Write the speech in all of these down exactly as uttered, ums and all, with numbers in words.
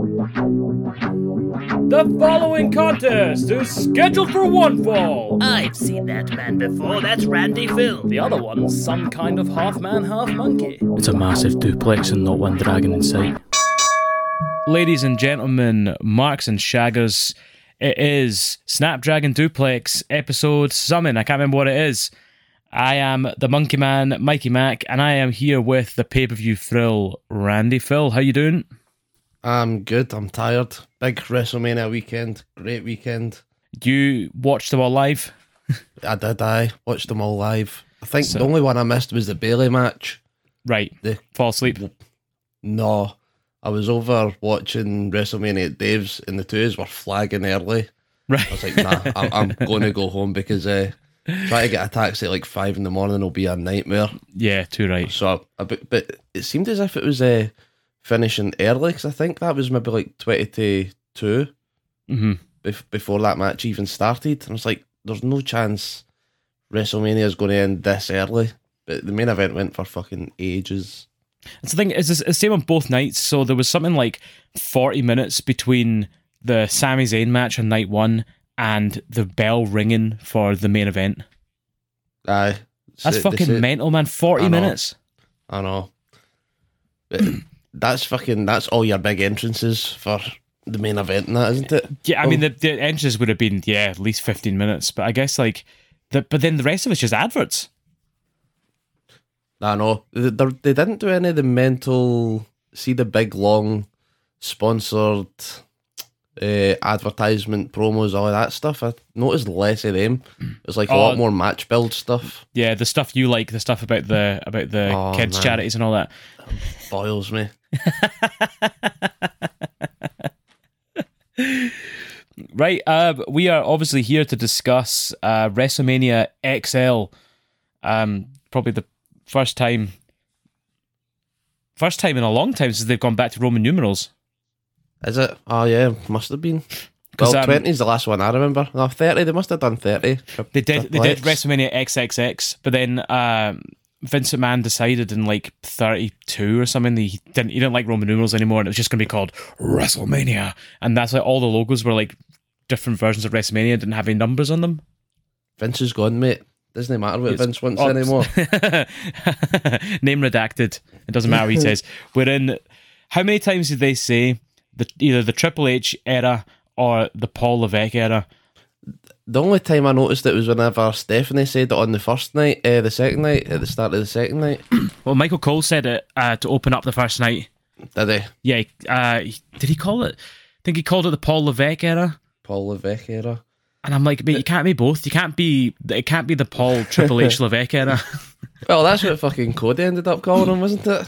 The following contest is scheduled for one fall. I've seen that man before. That's Randy Phil. The other one's some kind of half man, half monkey. It's a massive duplex and not one dragon in sight. Ladies and gentlemen, Marks and Shaggers, it is Snapdragon Duplex episode something. I can't remember what it is. I am the Monkey Man, Mikey Mac, and I am here with the pay-per-view thrill, Randy Phil. How you doing? I'm good. I'm tired. Big WrestleMania weekend. Great weekend. You watched them all live? I did. I watched them all live. I think So- the only one I missed was the Bailey match. Right. The Fall asleep. No, I was over watching WrestleMania at Dave's, and the twos were flagging early. Right. I was like, nah, I'm, I'm going to go home because uh, trying to get a taxi at like five in the morning will be a nightmare. Yeah, too right. So, a bit, but it seemed as if it was uh, finishing early because I think that was maybe like twenty to two Mm-hmm. bef- before that match even started. And I was like, there's no chance WrestleMania is going to end this early. But the main event went for fucking ages. It's the thing, it's the same on both nights. So there was something like forty minutes between the Sami Zayn match on night one and the bell ringing for the main event. Aye. That's Say- fucking they say- mental, man. forty I know. minutes. I know. But that's fucking, that's all your big entrances for the main event and that, isn't it? Yeah, I mean, Oh. the, the entrances would have been, yeah, at least fifteen minutes. But I guess, like, the, but then the rest of it's just adverts. I know. They, they they didn't do any of the mental, see the big, long, sponsored uh, advertisement promos, all of that stuff. I noticed less of them. It was like a Oh. lot more match build stuff. Yeah, the stuff you like, the stuff about the about the Oh, kids' man. charities and all that. Boils me. Right, uh, we are obviously here to discuss uh, WrestleMania X L. Um, probably the first time, first time in a long time since they've gone back to Roman numerals. Is it? Oh, yeah, must have been. 'Cause, Well, um, twenty is the last one I remember. No, thirty, they must have done thirty. They did, they did Triple X. WrestleMania X X X, but then um, Vince McMahon decided in like thirty-two or something that he didn't, he didn't like Roman numerals anymore, and it was just going to be called WrestleMania, and that's like all the logos were like different versions of WrestleMania, didn't have any numbers on them. Vince is gone, mate. Doesn't matter what It's- Vince wants oh, anymore. Name redacted. It doesn't matter what he says. We're in. How many times did they say the either the Triple H era or the Paul Levesque era? The only time I noticed it was whenever Stephanie said it on the first night, uh, the second night, at the start of the second night. Well, Michael Cole said it uh, to open up the first night. Did he? Yeah, uh, did he call it? I think he called it the Paul Levesque era. Paul Levesque era. And I'm like, mate, you can't be both. You can't be. It can't be the Paul Triple H Levesque era. Well, that's what fucking Cody ended up calling him, wasn't it?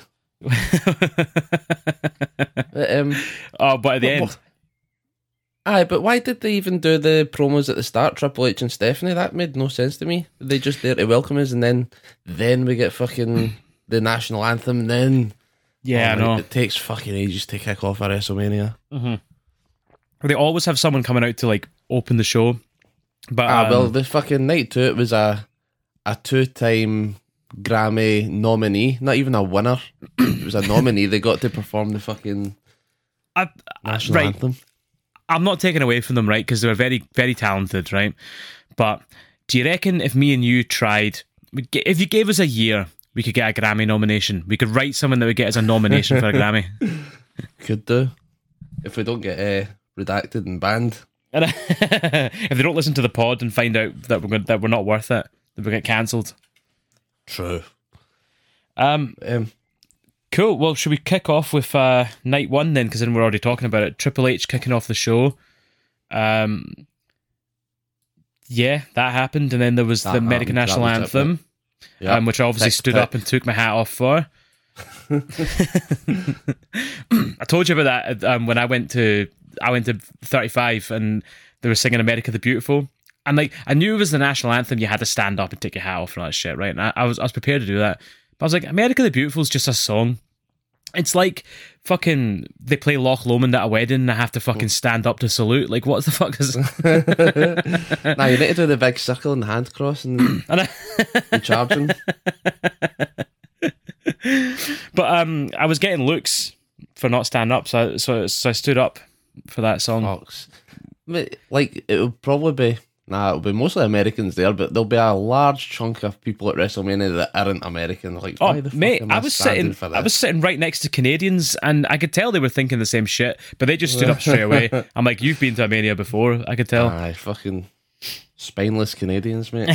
But, um, Oh, but at the end, aye, but why did they even do the promos at the start, Triple H and Stephanie? That made no sense to me. They just there to welcome us, and then then we get fucking the national anthem, and then yeah, oh, I know. it takes fucking ages to kick off a WrestleMania. They always have someone coming out to like open the show. But Ah, um, well, the fucking night two, it was a a two time Grammy nominee, not even a winner. It was a nominee. They got to perform the fucking I, national right. anthem. I'm not taking away from them, right? Because they were very, very talented, right? But do you reckon if me and you tried, if you gave us a year, we could get a Grammy nomination? We could write someone that would get us a nomination for a Grammy. Could do if we don't get uh, redacted and banned. And if they don't listen to the pod and find out that we're going, that we're not worth it, that we get cancelled. True. Um, Um, cool. Well, should we kick off with uh, night one then? Because then we're already talking about it. Triple H kicking off the show. Um, yeah, that happened, and then there was That the American happened. National That was it, Anthem. yeah. um, which I obviously Tick, stood tick. up and took my hat off for. I told you about that um, when I went to I went to thirty-five and they were singing "America the Beautiful," and like I knew it was the national anthem. You had to stand up and take your hat off and all that shit, right? And I, I was I was prepared to do that, but I was like, "America the Beautiful" is just a song. It's like fucking they play Loch Lomond at a wedding and I have to fucking stand up to salute. Like, what the fuck is? now you need to do the big circle and the hand cross and And I- the charging. But um, I was getting looks for not standing up, so I, so so I stood up for that song. Fox. Mate, like, it would probably be, nah, it'll be mostly Americans there, but there'll be a large chunk of people at WrestleMania that aren't American. Like, Oh, why the mate, fuck am I I, was standing sitting, for this? I was sitting right next to Canadians, and I could tell they were thinking the same shit, but they just stood up straight away. I'm like, you've been to a Mania before, I could tell. Aye, fucking spineless Canadians, mate.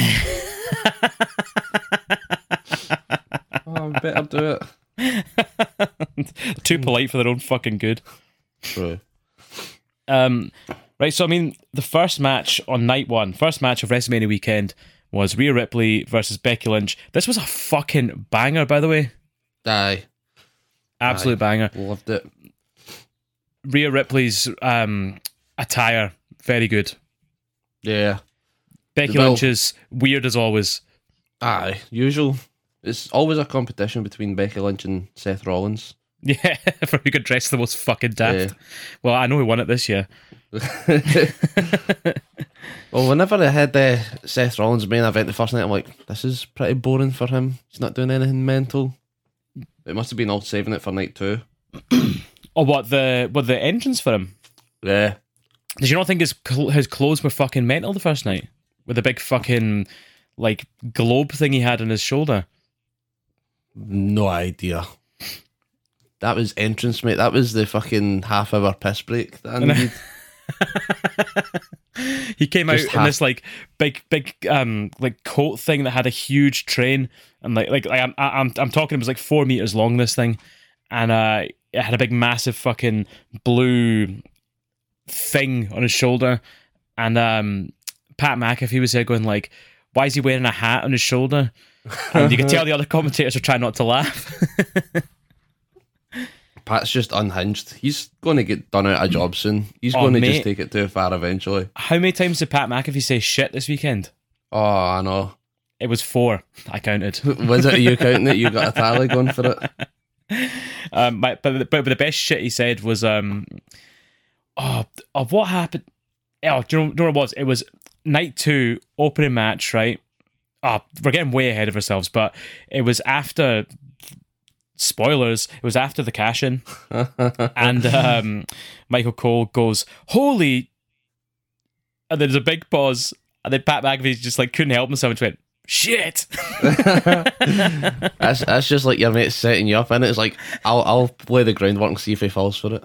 Oh, I better do it. Too polite for their own fucking good. True. Um, right, so I mean, the first match on night one, first match of WrestleMania weekend was Rhea Ripley versus Becky Lynch. This was a fucking banger, by the way. Aye. Absolute Aye. banger. Loved it. Rhea Ripley's um, attire, very good. Yeah. Becky Well- Lynch's, weird as always. Aye. Usual. It's always a competition between Becky Lynch and Seth Rollins. Yeah, for who could dress the most fucking daft. Well, I know who won it this year. Well, whenever I had uh, Seth Rollins' main event the first night, I'm like, this is pretty boring for him. He's not doing anything mental. It must have been all saving it for night two. Or what, the what the entrance for him? Yeah. Did you not think his cl- his clothes were fucking mental the first night? With the big fucking, like, globe thing he had on his shoulder? No idea. That was entrance, mate. That was the fucking half hour piss break that I needed. He came Just out in half- this like big, big, um, like coat thing that had a huge train, and like, like, like I'm, I'm, I'm talking. It was like four meters long. This thing, and uh, it had a big, massive fucking blue thing on his shoulder, and um, Pat McAfee was there going like, "Why is he wearing a hat on his shoulder?" And you could tell the other commentators are trying not to laugh. Pat's just unhinged. He's going to get done out of job soon. He's Oh, going to mate. just take it too far eventually. How many times did Pat McAfee say shit this weekend? Oh, I know. It was four. I counted. Was it you counting it? You got a tally going for it? Um, but, but but the best shit he said was, um, oh, oh what happened? Oh, do you, know, do you know what it was? It was night two, opening match, right? Oh, we're getting way ahead of ourselves, but it was after, spoilers, it was after the cash-in, and um, Michael Cole goes, holy, and there's a big pause, and then Pat McAfee just like couldn't help himself and went, shit. That's that's just like your mate setting you up, and it's like I'll I'll play the groundwork and see if he falls for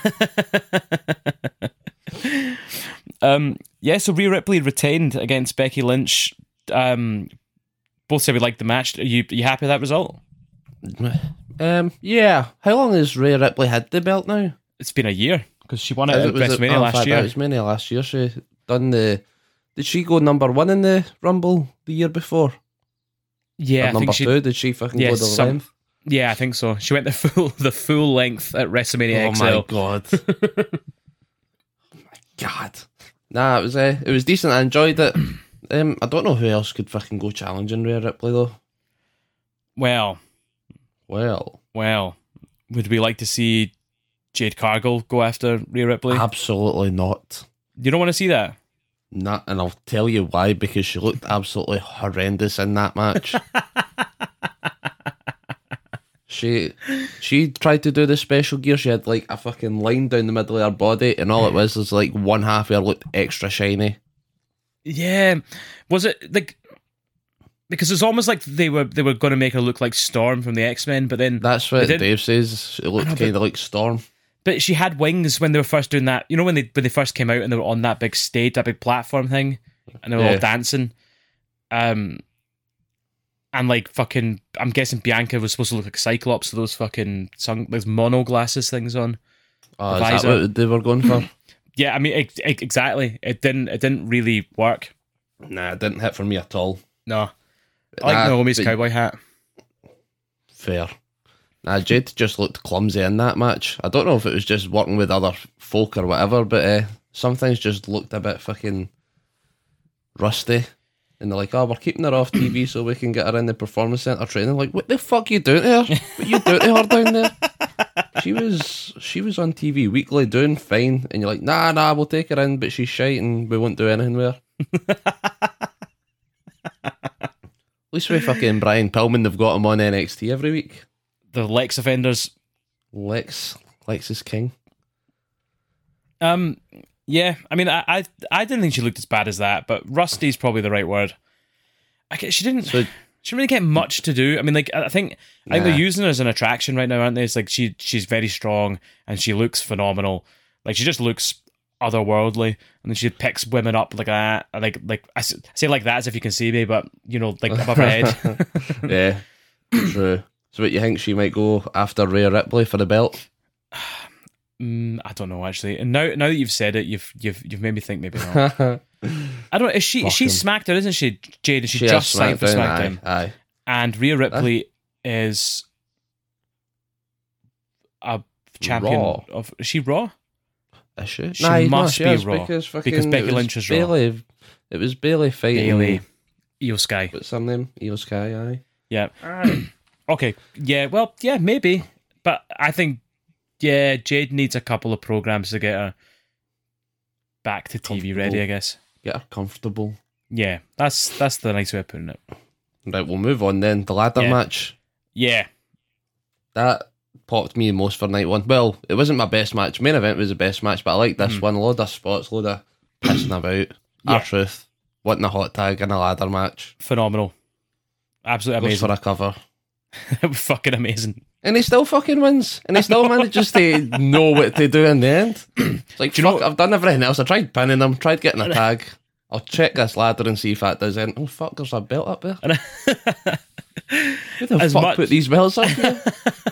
it. um, yeah, so Rhea Ripley retained against Becky Lynch. Um, both said we liked the match. Are you, are you happy with that result? Um, yeah. How long has Rhea Ripley had the belt now? It's been a year because she won it at Was it- WrestleMania oh, last fact, year. It was Mania last year. She done the. Did she go number one in the Rumble the year before? Yeah, Or I number think she. two? Did she fucking Yeah, go the some- length? Yeah, I think so. She went the full the full length at WrestleMania Oh X my L. god! Oh my god! Nah, it was uh, it was decent. I enjoyed it. Um, I don't know who else could fucking go challenging Rhea Ripley though. Well, Well, well, would we like to see Jade Cargill go after Rhea Ripley? absolutely not. You don't want to see that? Not, and I'll tell you why. Because she looked absolutely horrendous in that match. She she tried to do the special gear. She had like a fucking line down the middle of her body, and all it was was like one half of her looked extra shiny. Yeah, was it like because it's almost like they were they were going to make her look like Storm from the X-Men, but then That's what They did- Dave says. It looked know, but- kind of like Storm. but she had wings when they were first doing that. You know when they when they first came out and they were on that big stage, that big platform thing, and they were all Yeah. dancing. Um, and like fucking, I'm guessing Bianca was supposed to look like Cyclops with those fucking sun, those mono glasses things on. Oh, The is that visor. what they were going for? Yeah, I mean ex- ex- exactly. It didn't it didn't really work. Nah, it didn't hit for me at all. No, I like Nah, Naomi's but- cowboy hat. Fair. Nah, Jade just looked clumsy in that match. I don't know if it was just working with other folk or whatever, but uh, some things just looked a bit fucking rusty. And they're like, oh, we're keeping her off T V so we can get her in the performance centre training. Like, what the fuck you doing to her? What you doing to her down there? She was she was on T V weekly doing fine, and you're like, nah, nah, we'll take her in, but she's shite and we won't do anything with her. At least with fucking Brian Pillman, they've got him on N X T every week. The Lex offenders. Lex Lexis King. Um, yeah, I mean, I, I I didn't think she looked as bad as that, but rusty's probably the right word. I guess she didn't. So, she didn't really get much to do. I mean, like I think I think Nah. they're using her as an attraction right now, aren't they? It's like she she's very strong and she looks phenomenal. Like she just looks otherworldly, and then she picks women up like that. Like like I s- say like that as if you can see me, but you know, like above her head. yeah, true. So what, you think she might go after Rhea Ripley for the belt? Mm, I don't know actually. And now now that you've said it, you've you've you've made me think maybe not. I don't know. Is she is she Fuck 'em. SmackDown, isn't she? Jade, is she, She just is signed for SmackDown, SmackDown? Aye, aye. And Rhea Ripley is a champion Raw. of. Is she Raw? Is she? She Nah, no, must she be is, Raw, because, fucking, because Becky it was Lynch is Raw. Bailey, It was Bailey fighting. Bailey, Io Sky. What's her name? Io Sky. Aye. Yeah. Okay. Yeah. Well. Yeah. Maybe. But I think. Yeah. Jade needs a couple of programs to get her back to T V ready. I guess. Get her comfortable. Yeah. That's that's the nice way of putting it. Right, we'll move on then. The ladder Yeah. match. Yeah. That popped me the most for night one. Well, it wasn't my best match. Main event was the best match, but I like this Mhm. one. A load of spots, load of pissing about. Yeah. R-Truth wanting a hot tag in a ladder match. Phenomenal. Absolutely Goes amazing. for a cover. It was fucking amazing. And he still fucking wins. And he still manages to know what to do in the end. It's like, Do you fuck, know- I've done everything else. I tried pinning him, tried getting a tag. I'll check this ladder and see if that does anything. Oh, fuck, there's a belt up there. Who the As fuck much- put these belts up here?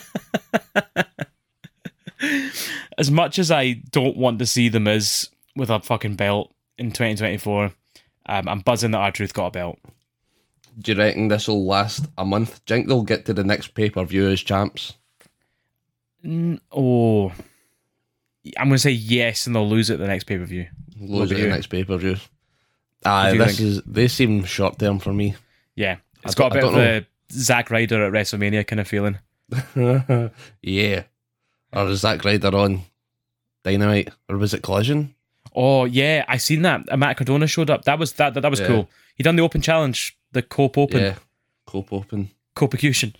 As much as I don't want to see them as with a fucking belt in twenty twenty-four, um, I'm buzzing that R-Truth got a belt. Do you reckon this will last a month? Do you think they'll get to the next pay-per-view as champs? Mm, oh, I'm going to say yes, and they'll lose it at the next pay-per-view. Lose about it the you? next pay-per-view. Aye, do you this think? is, they seem short-term for me. Yeah, it's I got a bit don't- of I a Zack Ryder at WrestleMania kind of feeling. Yeah. Or is Zack Ryder on Dynamite? Or was it Collision? Oh yeah, I seen that. Uh, Matt Cardona showed up. That was that. That, that was Yeah. cool. He done the open challenge, the Cope Open, Yeah. Cope Open. Copecution.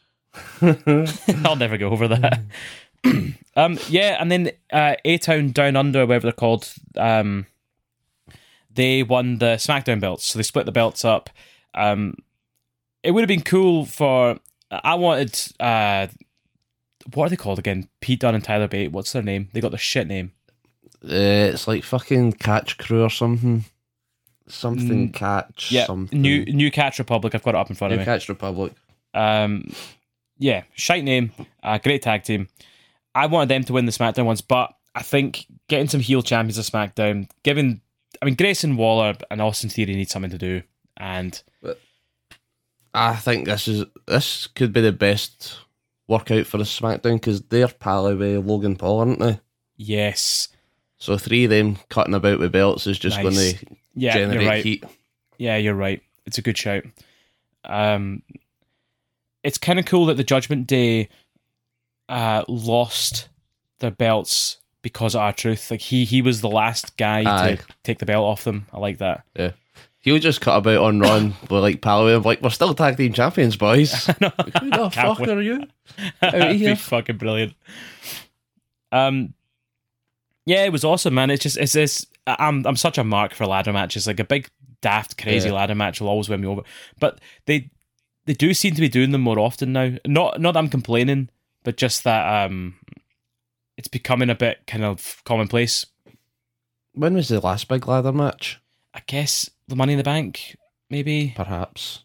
I'll never go over that. um, yeah, and then uh, A Town Down Under, whatever they're called, um, they won the SmackDown belts, so they split the belts up. Um, it would have been cool for. I wanted. Uh, what are they called again? Pete Dunne and Tyler Bate. What's their name? They got the shit name. Uh, it's like fucking Catch Crew or something. Something Mm, Catch. Yeah, something. New New Catch Republic. I've got it up in front New of me. Catch Republic. Um, yeah, shite name, uh, great tag team. I wanted them to win the SmackDown ones, but I think getting some heel champions of SmackDown, giving, I mean, Grayson Waller and Austin Theory need something to do, and I think this is this could be the best workout for the SmackDown because they're pally with Logan Paul, aren't they? yes, So three of them cutting about with belts is just Nice. going to yeah, generate you're right. heat. Yeah, you're right. It's a good shout. Um, it's kind of cool that the Judgment Day uh, lost their belts because of R-Truth. Like he he was the last guy Aye. to take the belt off them. I like that. Yeah. He'll just cut about on Ron with like pally with him, like, we're still tag team champions, boys. Like, who the fuck wait. are you? Out of That'd be here. fucking brilliant. Um, yeah, it was awesome, man. It's just it's this. I'm I'm such a mark for ladder matches. Like a big daft crazy Yeah. ladder match will always win me over. But they they do seem to be doing them more often now. Not not that I'm complaining, but just that um, it's becoming a bit kind of commonplace. When was the last big ladder match? I guess the Money in the Bank, maybe. Perhaps.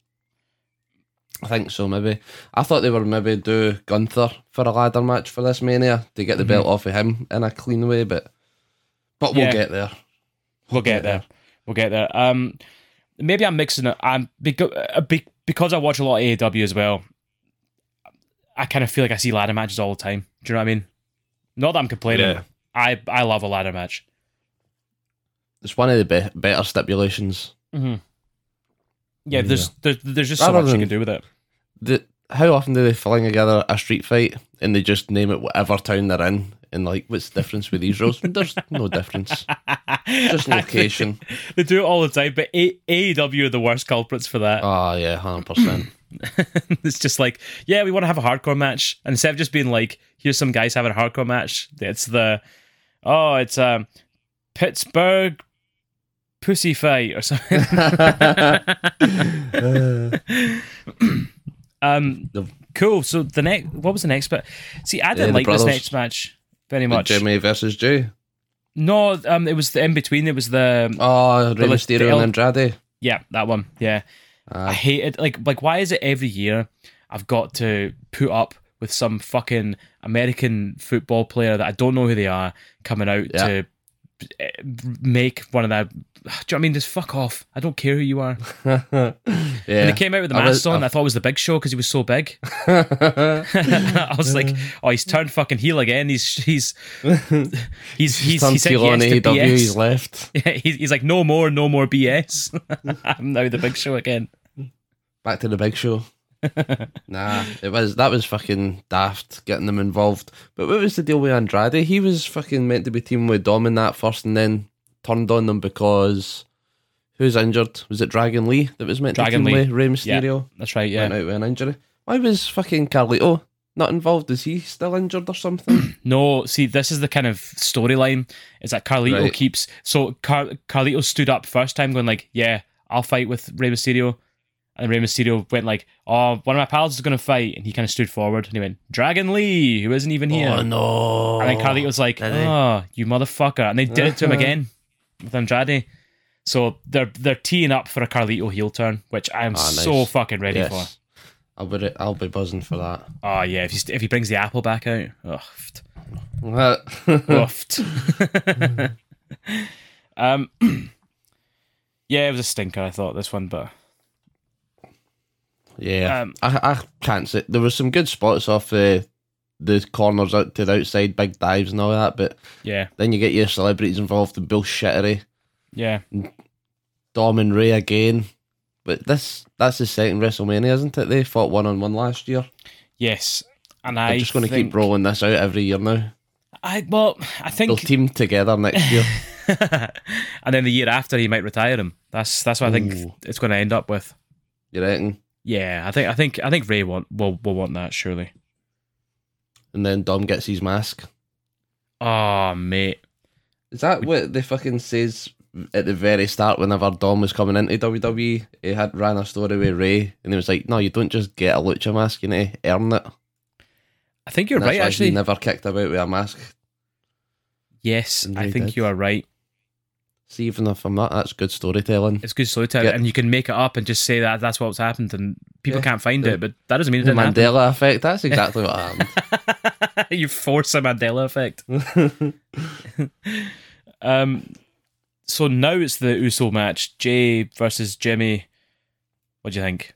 I think so, maybe. I thought they were maybe do Gunther for a ladder match for this Mania to get the Mhm. belt off of him in a clean way, but but we'll Yeah. get there. We'll get there. We'll get there. Um, maybe I'm mixing it. I'm because because I watch a lot of A E W as well. I kind of feel like I see ladder matches all the time. Do you know what I mean? Not that I'm complaining. Yeah. I I love a ladder match. It's one of the be- better stipulations. Mm-hmm. Yeah, Yeah. there's there's there's just so Rather much you than- can do with it. The, how often do they fling together a street fight and they just name it whatever town they're in? And like, what's the difference with these rules? There's no difference. Just location. They do it all the time, but A- AEW are the worst culprits for that. Oh yeah, hundred percent. It's just like, yeah, we want to have a hardcore match. And instead of just being like, here's some guys having a hardcore match, it's the, oh, it's um, Pittsburgh pussy fight or something. um, cool. So the next, what was the next bit? See, I didn't Yeah, the like this brothers. next match very much. Jimmy versus Jay. No, um, it was the in between. It was the Oh, Rey the- Mysterio the- and Andrade. yeah, that one. Yeah, I hate it. Like, like, why is it every year I've got to put up with some fucking American football player that I don't know who they are coming out Yeah. to eh, make one of that? Do you know what I mean? Just fuck off. I don't care who you are. Yeah. When he came out with the I mask was- on, I- I thought it was the Big Show because he was so big. I was like, oh, he's turned fucking heel again. He's he's he's he's Turned he said heel on yes to A E W, B S. he's left. Yeah, he's, he's like, no more, no more B S. I'm now the Big Show again. Back to the Big Show. Nah, it was that was fucking daft getting them involved. But what was the deal with Andrade? He was fucking meant to be teaming with Dom in that first, and then turned on them because who's injured? Was it Dragon Lee that was meant Dragon to team Lee. with Rey Mysterio? That's right, Went yeah. out with an injury. Why was fucking Carlito not involved? Is he still injured or something? No, see, this is the kind of storyline, is that Carlito Right. keeps... So Car- Carlito stood up first time going like, yeah, I'll fight with Rey Mysterio. And Rey Mysterio went like, oh, one of my pals is going to fight. And he kind of stood forward and he went, Dragon Lee, who isn't even here. Oh no! And then Carlito was like, Did he? oh, you motherfucker. And they did it to him again with Andrade. So they're they're teeing up for a Carlito heel turn, which I am Ah, so nice. fucking ready Yes. for. I'll be I'll be buzzing for that. Oh, yeah, if he, if he brings the apple back out. Oh, What? Woofed. um, yeah, it was a stinker, I thought, this one, but Yeah, Um, I I can't say there was some good spots off the the corners out to the outside, big dives and all that, but yeah, then you get your celebrities involved in bullshittery. yeah. Dom and Ray again, but this that's the second WrestleMania, isn't it? They fought one on one last year. Yes. And They're I just going to think, keep rolling this out every year now. I well, I They'll think, team together next year. and then the year after he might retire him. That's that's what I think Ooh. it's going to end up with. You reckon? Yeah, I think I think I think Ray want will will want that surely. And then Dom gets his mask. Oh mate, Is that what they fucking says at the very start whenever Dom was coming into W W E? He had ran a story with Ray and he was like, no, you don't just get a lucha mask, you need to earn it. I think you're And that's right. why Actually, he never kicked about with a mask. yes, And I Ray think did. you are right. See, even if I'm not, that's good storytelling. It's good storytelling, Yeah. and you can make it up and just say that that's what's happened, and people Yeah. can't find The- it, but that doesn't mean it The didn't Mandela effect, that's exactly what happened. happen. You force a Mandela effect. um, so now it's the Uso match, Jay versus Jimmy. What do you think?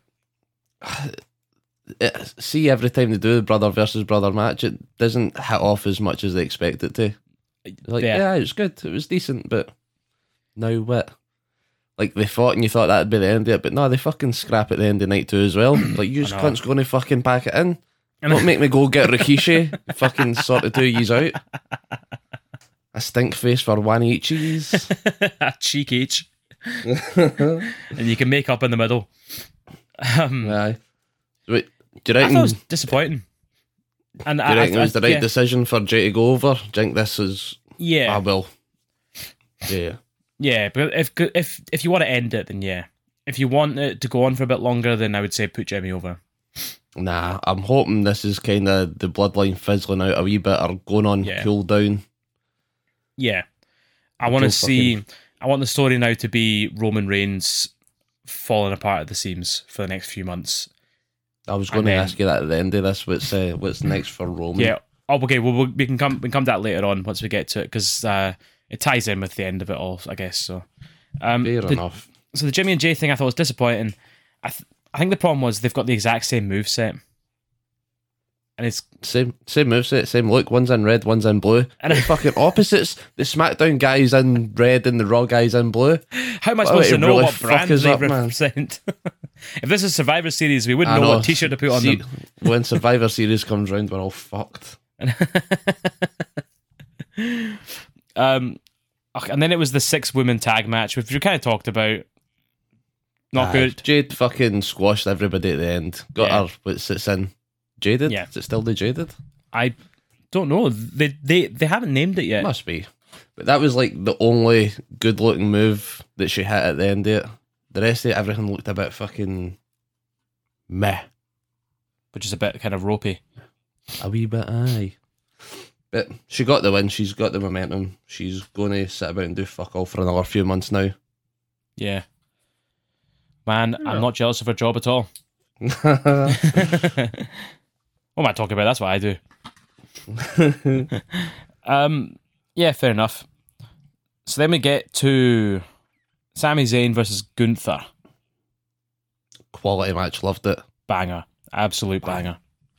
It- see, every time they do the brother versus brother match, it doesn't hit off as much as they expect it to. Like, Yeah. yeah, it was good, it was decent, but now what? Like, they fought and you thought that'd be the end of it, but no, they fucking scrap at the end of night two as well. Like, you just know. cunts going to fucking pack it in. Don't make me go get Rikishi, fucking sort of two years out. A stink face for one eachies. A cheek each, and you can make up in the middle. Um, Aye. Wait, do you I reckon, thought it was disappointing. And do you I, reckon I, it was the right yeah, decision for Jay to go over? Do you think this is... yeah, I will. Yeah. yeah. But if if if you want to end it, then yeah. If you want it to go on for a bit longer, then I would say put Jimmy over. Nah, I'm hoping this is kind of the bloodline fizzling out a wee bit or going on Yeah. cool down. Yeah, I want to Until see. I want the story now to be Roman Reigns falling apart at the seams for the next few months. I was going to then- ask you that at the end of this. What's uh, what's next for Roman? Yeah. Oh, okay. Well, we'll- we can come. We can come to that later on once we get to it because uh, it ties in with the end of it all, I guess. So, um, Fair the- enough. so the Jimmy and Jay thing I thought was disappointing. I th- I think the problem was they've got the exact same moveset. And it's Same same moveset, same look. One's in red, one's in blue. And- And fucking opposites. The SmackDown guy's in red and the Raw guy's in blue. how am I Well, supposed to it know really what fuck brand us they up, man. represent? If this is Survivor Series, we wouldn't I know, know. what T-shirt to put on See, them. when Survivor Series comes round, we're all fucked. um, ugh, and then it was the six women tag match, which we kind of talked about. Not Aye, good. Jade fucking squashed everybody at the end. Got Yeah. her, what sits in. Jaded? Yeah. Is it still the Jaded? I don't know. They they they haven't named it yet. Must be. But that was like the only good looking move that she hit at the end of it. The rest of it, everything looked a bit fucking meh. Which is a bit kind of ropey. A wee bit, aye. But she got the win. She's got the momentum. She's going to sit about and do fuck all for another few months now. Yeah. Man, Yeah. I'm not jealous of her job at all. What am I talking about? That's what I do. um, yeah, fair enough. So then we get to Sami Zayn versus Gunther. Quality match, loved it. Banger. Absolute banger.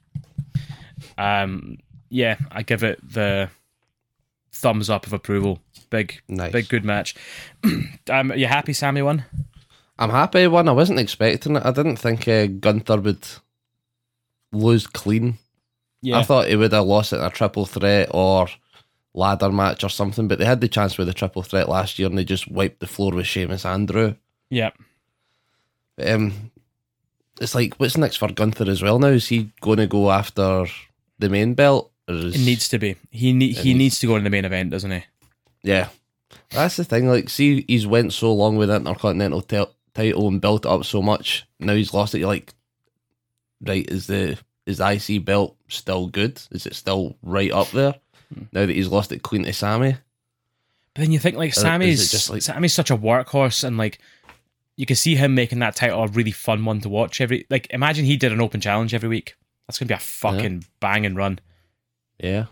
Um, yeah, I give it the thumbs up of approval. Big, Nice. big, good match. um, are you happy Sami won? I'm happy one. I wasn't expecting it. I didn't think uh, Gunther would lose clean. Yeah. I thought he would have lost it in a triple threat or ladder match or something, but they had the chance with the triple threat last year and they just wiped the floor with Sheamus and Drew. Yeah. But, um, it's like, what's next for Gunther as well now? Is he going to go after the main belt? Or is, It needs to be. He ne- he needs- needs to go in the main event, doesn't he? Yeah. That's the thing. Like, see, he's went so long with the Intercontinental tel- title and built it up so much. Now he's lost it. You're like, right, is the is the I C belt still good? Is it still right up there? Now that he's lost it clean to Sami? But then you think like is it Sammy's just like- Sammy's such a workhorse, and like you can see him making that title a really fun one to watch every. Like, imagine he did an open challenge every week. That's gonna be a fucking banging run. Yeah,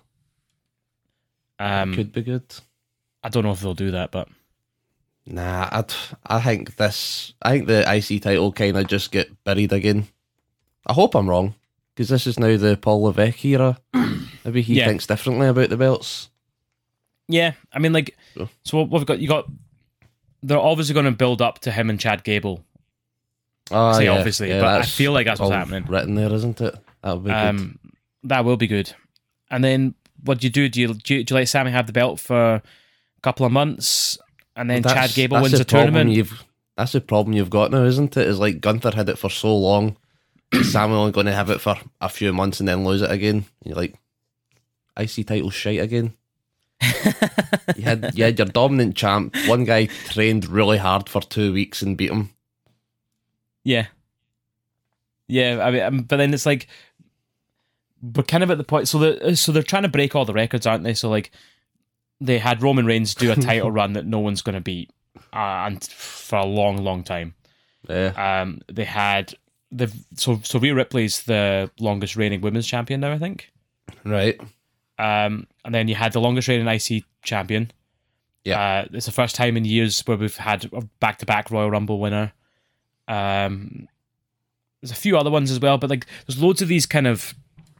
Um, could be good. I don't know if they'll do that, but Nah, I'd, I think this. I think the I C title kind of just get buried again. I hope I'm wrong, because this is now the Paul Levesque era. Maybe he Yeah. thinks differently about the belts. yeah, I mean, like, Sure. so what we've got, you got. They're obviously going to build up to him and Chad Gable. Oh, say yeah, obviously, yeah, but I that's feel like that's what's all happening. Written there, isn't it? That would be good. Um, that will be good. And then what do you do? Do you do you, do you let Sammy have the belt for a couple of months, and then That's- Chad Gable that's wins the the tournament? problem You've, that's the problem you've got now, isn't it? Is like Gunther had it for so long. Samuel only going to have it for a few months and then lose it again. And you're like, I C title shite again. you had you had your dominant champ. One guy trained really hard for two weeks and beat him. Yeah. Yeah, I mean, um, but then it's like we're kind of at the point. So they so they're trying to break all the records, aren't they? So like they had Roman Reigns do a title run that no one's going to beat, uh, and for a long, long time. Yeah, Um, they had the so so Rhea Ripley's the longest reigning women's champion now, I think. right. Um, and then you had the longest reigning I C champion. Yeah. Uh, it's the first time in years where we've had a back-to-back Royal Rumble winner. Um, there's a few other ones as well, but like there's loads of these kind of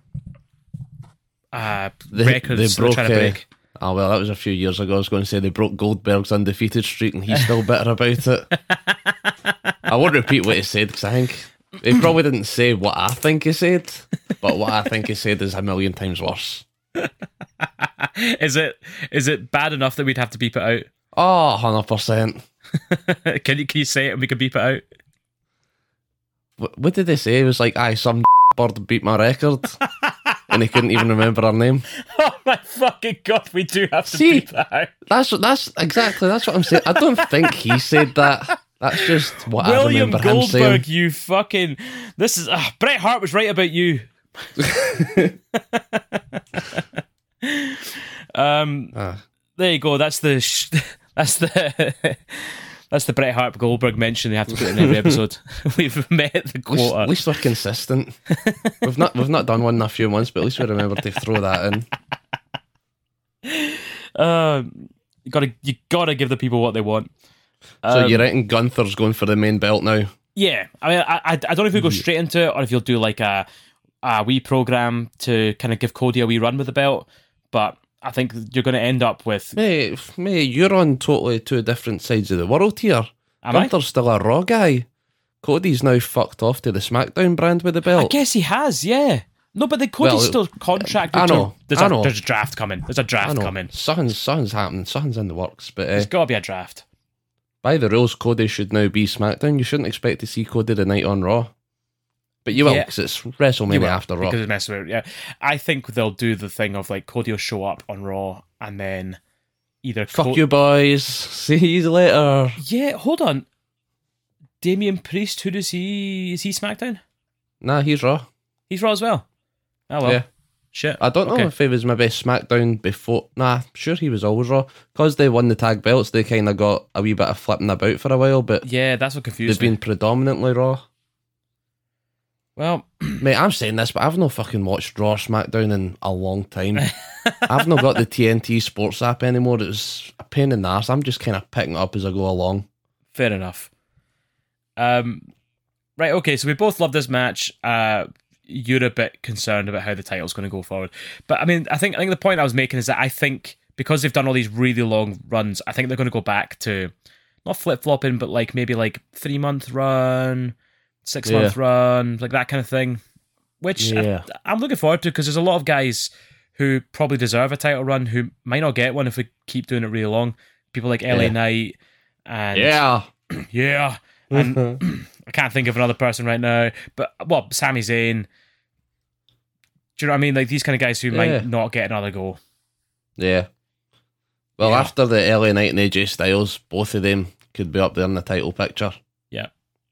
uh, They- records they that they're trying to broke, uh, break. Oh well, that was a few years ago. I was going to say they broke Goldberg's undefeated streak, and he's still bitter about it. I won't repeat what he said because I think he probably didn't say what I think he said, but what I think he said is a million times worse. Is it is it bad enough that we'd have to beep it out? Oh, one hundred percent. Can you can you say it and we can beep it out? What, what did they say? It was like, aye, some bird beat my record, and he couldn't even remember her name. Oh my fucking god, we do have to See? beep that out. That's that's exactly that's what I'm saying. I don't think he said that. That's just what I William remember him saying. Goldberg, you fucking. This is. Uh, Bret Hart was right about you. um, Ah. there you go. That's the. Sh- that's the. That's the Bret Hart Goldberg mention they have to put in every episode. We've met the At least, quota. at least we're consistent. we've not we've not done one in a few months, but at least we remember to throw that in. Uh, you gotta you gotta give the people what they want. So Um, you reckon Gunther's going for the main belt now? Yeah, I mean, I, I, I don't know if we go straight into it or if you'll do like a, a wee program to kind of give Cody a wee run with the belt, but I think you're going to end up with. Mate, mate, you're on totally two different sides of the world here. Am I? Gunther's still a Raw guy. Cody's now fucked off to the SmackDown brand with the I belt. guess he has, yeah. No, but the Cody's Well, still contracted. I to- know, there's, I a, know. there's a draft coming. There's a I draft know. coming. Something's, something's happening. Something's in the works. But uh, There's got to be a draft. by the rules, Cody should now be SmackDown. You shouldn't expect to see Cody tonight on Raw. But you will, Yeah. because it's WrestleMania will, after Raw. Because it's messing with, yeah. I think they'll do the thing of like Cody will show up on Raw and then either Fuck Co- you, boys. See you later. Yeah, hold on. Damian Priest, who does he? Is he SmackDown? Nah, he's Raw. He's Raw as well. Oh well. Yeah. Shit. I don't know Okay. if he was maybe SmackDown before. Nah, sure he was always Raw. Because they won the tag belts, they kind of got a wee bit of flipping about for a while, but Yeah, that's what confused they've me. been predominantly Raw. Well, Mate, I'm saying this, but I've not fucking watched Raw or SmackDown in a long time. I've not got the T N T Sports app anymore. It was a pain in the arse. I'm just kind of picking it up as I go along. fair enough. Um, right, okay, so we both love this match. Uh, you're a bit concerned about how the title's going to go forward, but I mean, I think I think the point I was making is that I think because they've done all these really long runs, I think they're going to go back to not flip flopping, but like maybe like three month run, six month run, like that kind of thing. Which Yeah. I, I'm looking forward to because there's a lot of guys who probably deserve a title run who might not get one if we keep doing it really long. People like L A Yeah. Knight and Yeah. yeah. And I can't think of another person right now. But, well, Sami Zayn. Do you know what I mean? Like, these kind of guys who Yeah. might not get another go. Yeah. Well, Yeah. after the L A Knight and A J Styles, both of them could be up there in the title picture. Yeah.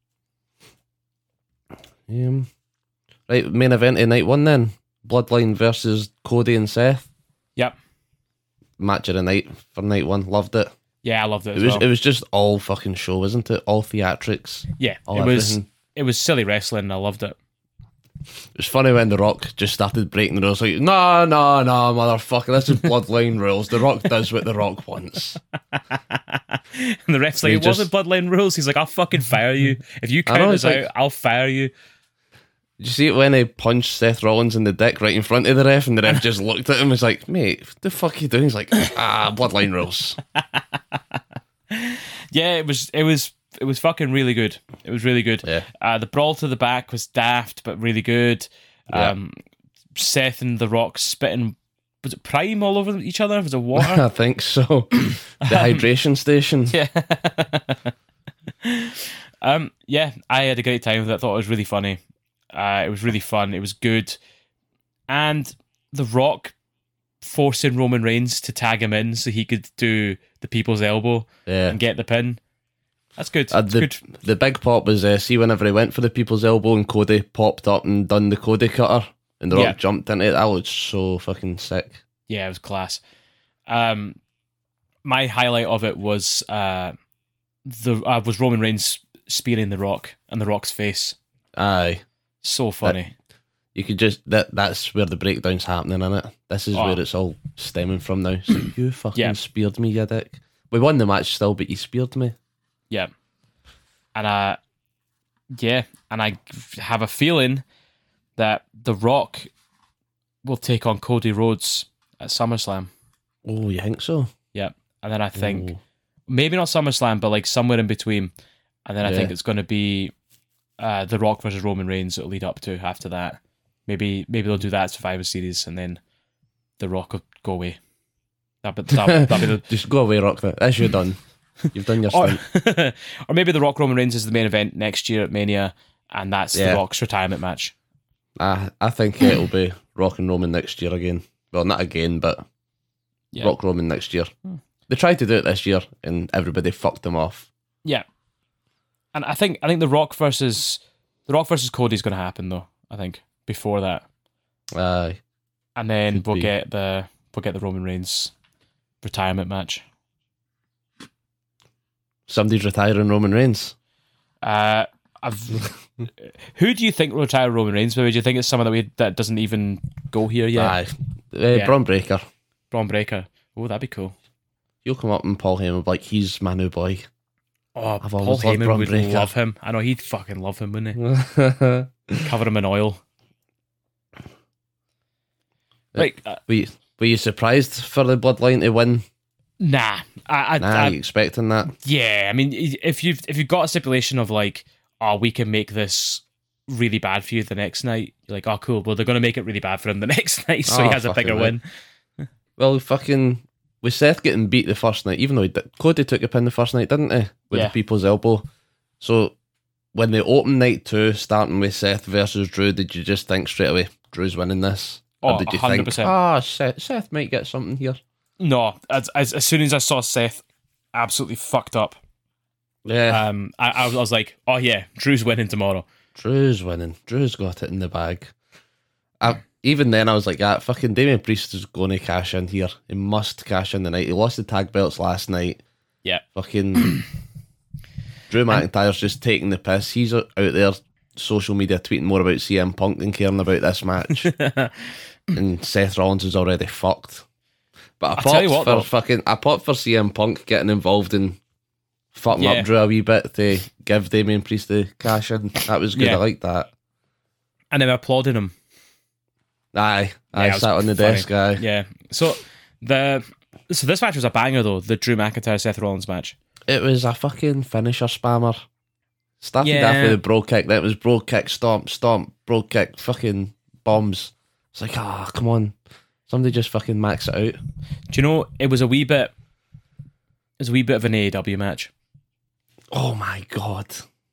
Um, right, main event of night one then. Bloodline versus Cody and Seth. Yep. Match of the night for night one. Loved it. Yeah, I loved it It as was well. it was just all fucking show, wasn't it? All theatrics. yeah, all it was everything. it was silly wrestling and I loved it. It was funny when The Rock just started breaking the rules. Like, no, no, no, motherfucker, this is Bloodline rules. The Rock does what The Rock wants. And the ref's like, He it just- wasn't Bloodline rules. He's like, I'll fucking fire you. If you I know, count it's us like- out, I'll fire you. Did you see it when he punched Seth Rollins in the dick right in front of the ref, and the ref just looked at him and was like, mate, what the fuck are you doing? He's like, ah, Bloodline rules. Yeah, it was it was it was fucking really good. It was really good. Yeah. Uh, the brawl to the back was daft but really good. Yeah. Um, Seth and The Rock spitting, was it Prime all over each other? Was it water? I think so. The hydration station. Yeah. um, yeah, I had a great time with it. I thought it was really funny. Uh, it was really fun. It was good. And The Rock forcing Roman Reigns to tag him in so he could do the people's elbow Yeah. and get the pin. That's good. Uh, That's the, good. the big pop was, uh, see, whenever he went for the people's elbow and Cody popped up and done the Cody cutter and The Rock Yeah. jumped into it, that looked so fucking sick. Yeah, it was class. Um, my highlight of it was uh, the uh, was Roman Reigns spearing The Rock and The Rock's face. Aye. So funny. You could just, that that's where the breakdown's happening, innit? This is Oh. where it's all stemming from now. It's like, you fucking Yeah. speared me, you dick. We won the match still, but you speared me. Yeah. And uh yeah, and I have a feeling that The Rock will take on Cody Rhodes at SummerSlam. Oh, you think so? Yeah. And then I think Oh. maybe not SummerSlam, but like somewhere in between. And then I Yeah. think it's gonna be uh The Rock versus Roman Reigns that'll lead up to after that. Maybe maybe they'll do that at Survivor Series and then The Rock will go away. That'll be, that'll, that'll be the Just go away, Rock. That's you done. You've done your or, stint. or maybe The Rock Roman Reigns is the main event next year at Mania, and that's Yeah. The Rock's retirement match. I, I think it'll be Rock and Roman next year again. Well, not again, but Yeah. Rock Roman next year. They tried to do it this year, and everybody fucked them off. Yeah. And I think I think The Rock versus The Rock versus Cody's going to happen though. I think before that, Aye. and then Could we'll be. get the we'll get the Roman Reigns retirement match. Somebody's retiring Roman Reigns. Uh, I've. Who do you think will retire Roman Reigns? Maybe do you think it's someone that we that doesn't even go here yet? Aye. Uh, Yeah. Braun Breaker. Braun Breaker. Oh, that'd be cool. You'll come up and Paul Heyman will be like, he's my new boy. Oh, I've Paul always loved Heyman Braun would Breaker. love him. I know he'd fucking love him, wouldn't he? were, Cover him in oil. Like, uh, you, were you surprised for the Bloodline to win? nah. I, I, Nah, I you expecting that? yeah. I mean, if you've if you've got a stipulation of like, oh, we can make this really bad for you the next night, you're like, oh, cool. Well, they're going to make it really bad for him the next night, so he Oh, has a fucking bigger right. win. Well, fucking with Seth getting beat the first night, even though he did, Cody took a pin the first night, didn't he? With Yeah. the people's elbow. So when they open night two, starting with Seth versus Drew, did you just think straight away, Drew's winning this? Oh, or did you one hundred think, percent. ah, Seth, Seth might get something here? No, as, as as soon as I saw Seth absolutely fucked up, Yeah. um, I, I was I was like, oh yeah, Drew's winning tomorrow. Drew's winning. Drew's got it in the bag. I, even then, I was like, ah, fucking Damian Priest is going to cash in here. He must cash in the night. He lost the tag belts last night. Yeah. Fucking Drew McIntyre's just taking the piss. He's out there social media tweeting more about C M Punk than caring about this match. And Seth Rollins is already fucked. But I tell you popped what, for though. fucking I popped for C M Punk getting involved in fucking Yeah. up Drew a wee bit to give Damian Priest the cash in. That was good. Yeah. I like that. And then applauding him. Aye, I Yeah, it sat was on the funny. desk, guy. Yeah. So the so this match was a banger though. The Drew McIntyre Seth Rollins match. It was a fucking finisher spammer. Started Yeah. off with a bro kick, then it was bro kick, stomp, stomp, bro kick, fucking bombs. It's like, ah, come on. Somebody just fucking max it out. Do you know it was a wee bit? It was a wee bit of an A E W match. Oh my god.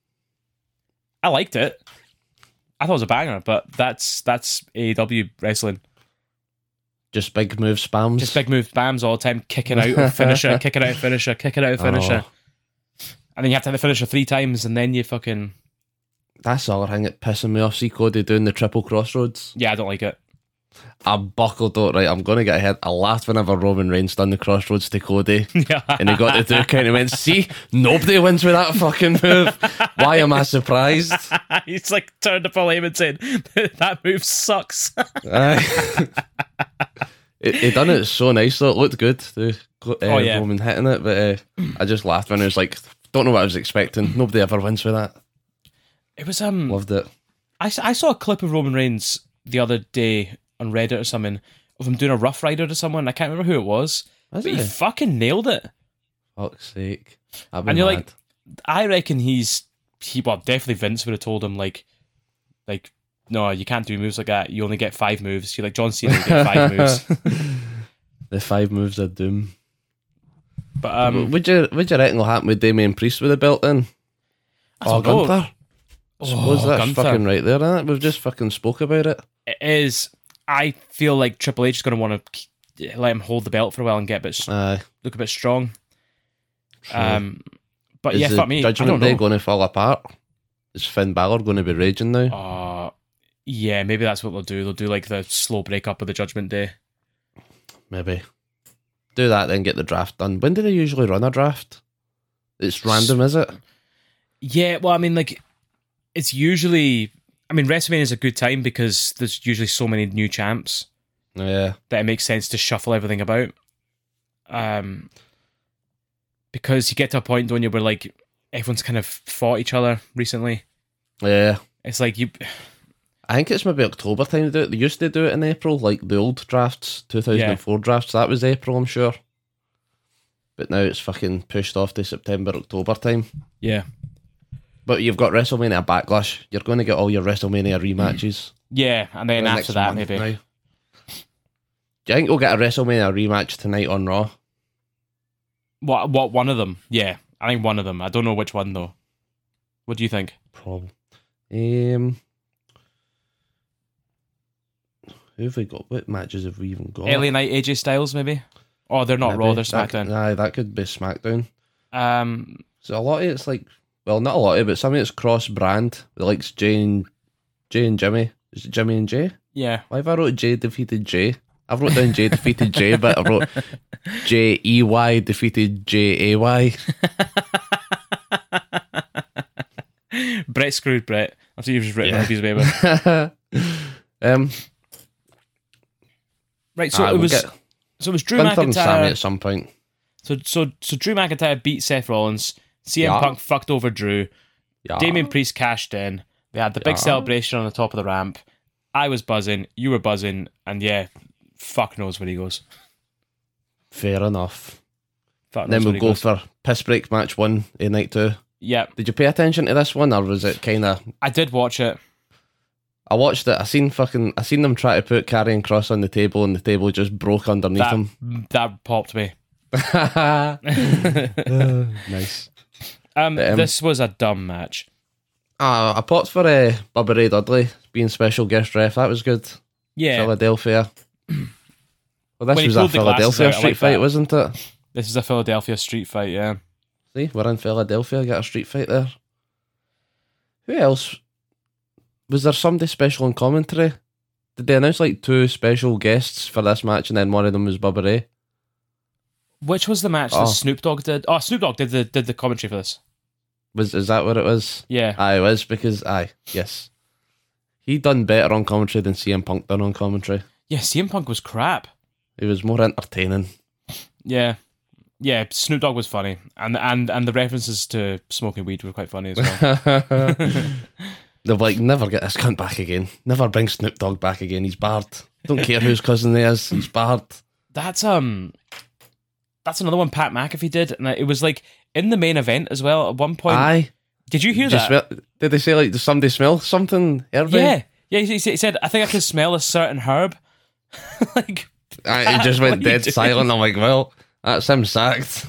I liked it. I thought it was a banger, but that's that's A E W wrestling. Just big move spams. Just big move bams all the time, kicking out of finisher, kicking out of finisher, kicking out of finisher. Oh. And then you have to hit the finisher three times, and then you fucking That's the other thing that pissing me off. See Cody doing the triple crossroads. yeah, I don't like it. I buckled out, right, I'm going to get ahead. I laughed whenever Roman Reigns done the crossroads to Cody. Yeah, And he got to do it and he went, see, nobody wins with that fucking move. Why am I surprised? he's like turned to Paul Heyman saying that move sucks. Aye. he, he done it so nice though. It looked good. The uh, Oh, yeah. Roman hitting it, but uh, I just laughed when it was like, don't know what I was expecting. Nobody ever wins with that. It was um, Loved it. I, s- I saw a clip of Roman Reigns the other day on Reddit or something of him doing a Rough Rider to someone. I can't remember who it was, Was but he it? fucking nailed it. Fuck's sake. I've been And you're mad. like, I reckon he's he well definitely Vince would have told him like like no, you can't do moves like that. You only get five moves. You like John Cena, you get five moves. The five moves of doom. But um, would you would you reckon will happen with Damian Priest with the belt then? I don't know. Gunther. I suppose that's Gunther. fucking right there, isn't it? We've just fucking spoke about it. It is. I feel like Triple H is going to want to let him hold the belt for a while and get a bit Aye. look a bit strong. True. Um, but Is yeah, the fuck me. I Judgment don't Day know. going to fall apart? Is Finn Balor going to be raging now? Uh, yeah, maybe that's what they'll do. They'll do like the slow breakup of the Judgment Day. Maybe. Do that, then get the draft done. When do they usually run a draft? It's random, is it? Yeah, well, I mean, like, it's usually. I mean, WrestleMania is a good time because there's usually so many new champs Yeah. that it makes sense to shuffle everything about. Um, because you get to a point, don't you, where like everyone's kind of fought each other recently. Yeah. It's like you. I think it's maybe October time to do it. They used to do it in April, like the old drafts, two thousand four drafts. That was April, I'm sure. But now it's fucking pushed off to September, October time. Yeah. But you've got WrestleMania Backlash. You're going to get all your WrestleMania rematches. Yeah, and then for after next that, month maybe. now. Do you think we'll get a WrestleMania rematch tonight on Raw? What? What? One of them? Yeah, I think one of them. I don't know which one though. What do you think? Probably. Um, who have we got? What matches have we even got? L A Knight, A J Styles, maybe. Oh, they're not Maybe. Raw. They're That SmackDown. could- Aye, that could be SmackDown. Um, So a lot of it's like, well, not a lot of it, but some of it's cross-brand. The likes Jay and, Jay and Jimmy. Is it Jimmy and Jay? yeah. Why have I wrote Jay defeated Jay? I've wrote down Jay defeated Jay, but I wrote J E Y defeated J A Y. Brett screwed Brett. That's what you've just written on a piece of paper. um, Right. So aye, it we'll was. get So it was Drew Gunther and Sammy McIntyre. at some point. So so so Drew McIntyre beat Seth Rollins. C M Yeah. Punk fucked over Drew. Yeah. Damian Priest cashed in. They had the big Yeah. celebration on the top of the ramp. I was buzzing. You were buzzing. And yeah, fuck knows where he goes. Fair enough. Fuck knows Then where we'll he go goes. for piss break match one in night two. Yeah, Did you pay attention to this one, or was it kind of? I did watch it. I watched it. I seen fucking. I seen them try to put Karrion Cross on the table, and the table just broke underneath That him. that popped me. Uh, nice. Um, Um, this was a dumb match. Ah, I popped for uh, Bubba Ray Dudley being special guest ref. That was good. Yeah, Philadelphia. Well, this When he was a pulled the glasses Philadelphia out, I street like fight, that. wasn't it? this is a Philadelphia street fight. Yeah. See, we're in Philadelphia. Got a street fight there. Who else? Was there somebody special in commentary? Did they announce like two special guests for this match, and then one of them was Bubba Ray? Which was the match Oh. that Snoop Dogg did? Oh, Snoop Dogg did the did the commentary for this. Was is that what it was? Yeah. Aye, it was because aye, yes, he done better on commentary than C M Punk done on commentary. Yeah, C M Punk was crap. He was more entertaining. Yeah. Yeah, Snoop Dogg was funny. And and and the references to smoking weed were quite funny as well. They're like, never get this cunt back again. Never bring Snoop Dogg back again. He's barred. Don't care whose cousin he is. He's barred. That's um that's another one Pat McAfee did, and it was like in the main event as well at one point. Aye. Did you hear Did you that? smell- did they say like, does somebody smell something? Hervey? Yeah. Yeah, he, he said, I think I can smell a certain herb. like Aye, he just What went are you dead doing? silent. I'm like, well, that's him sacked.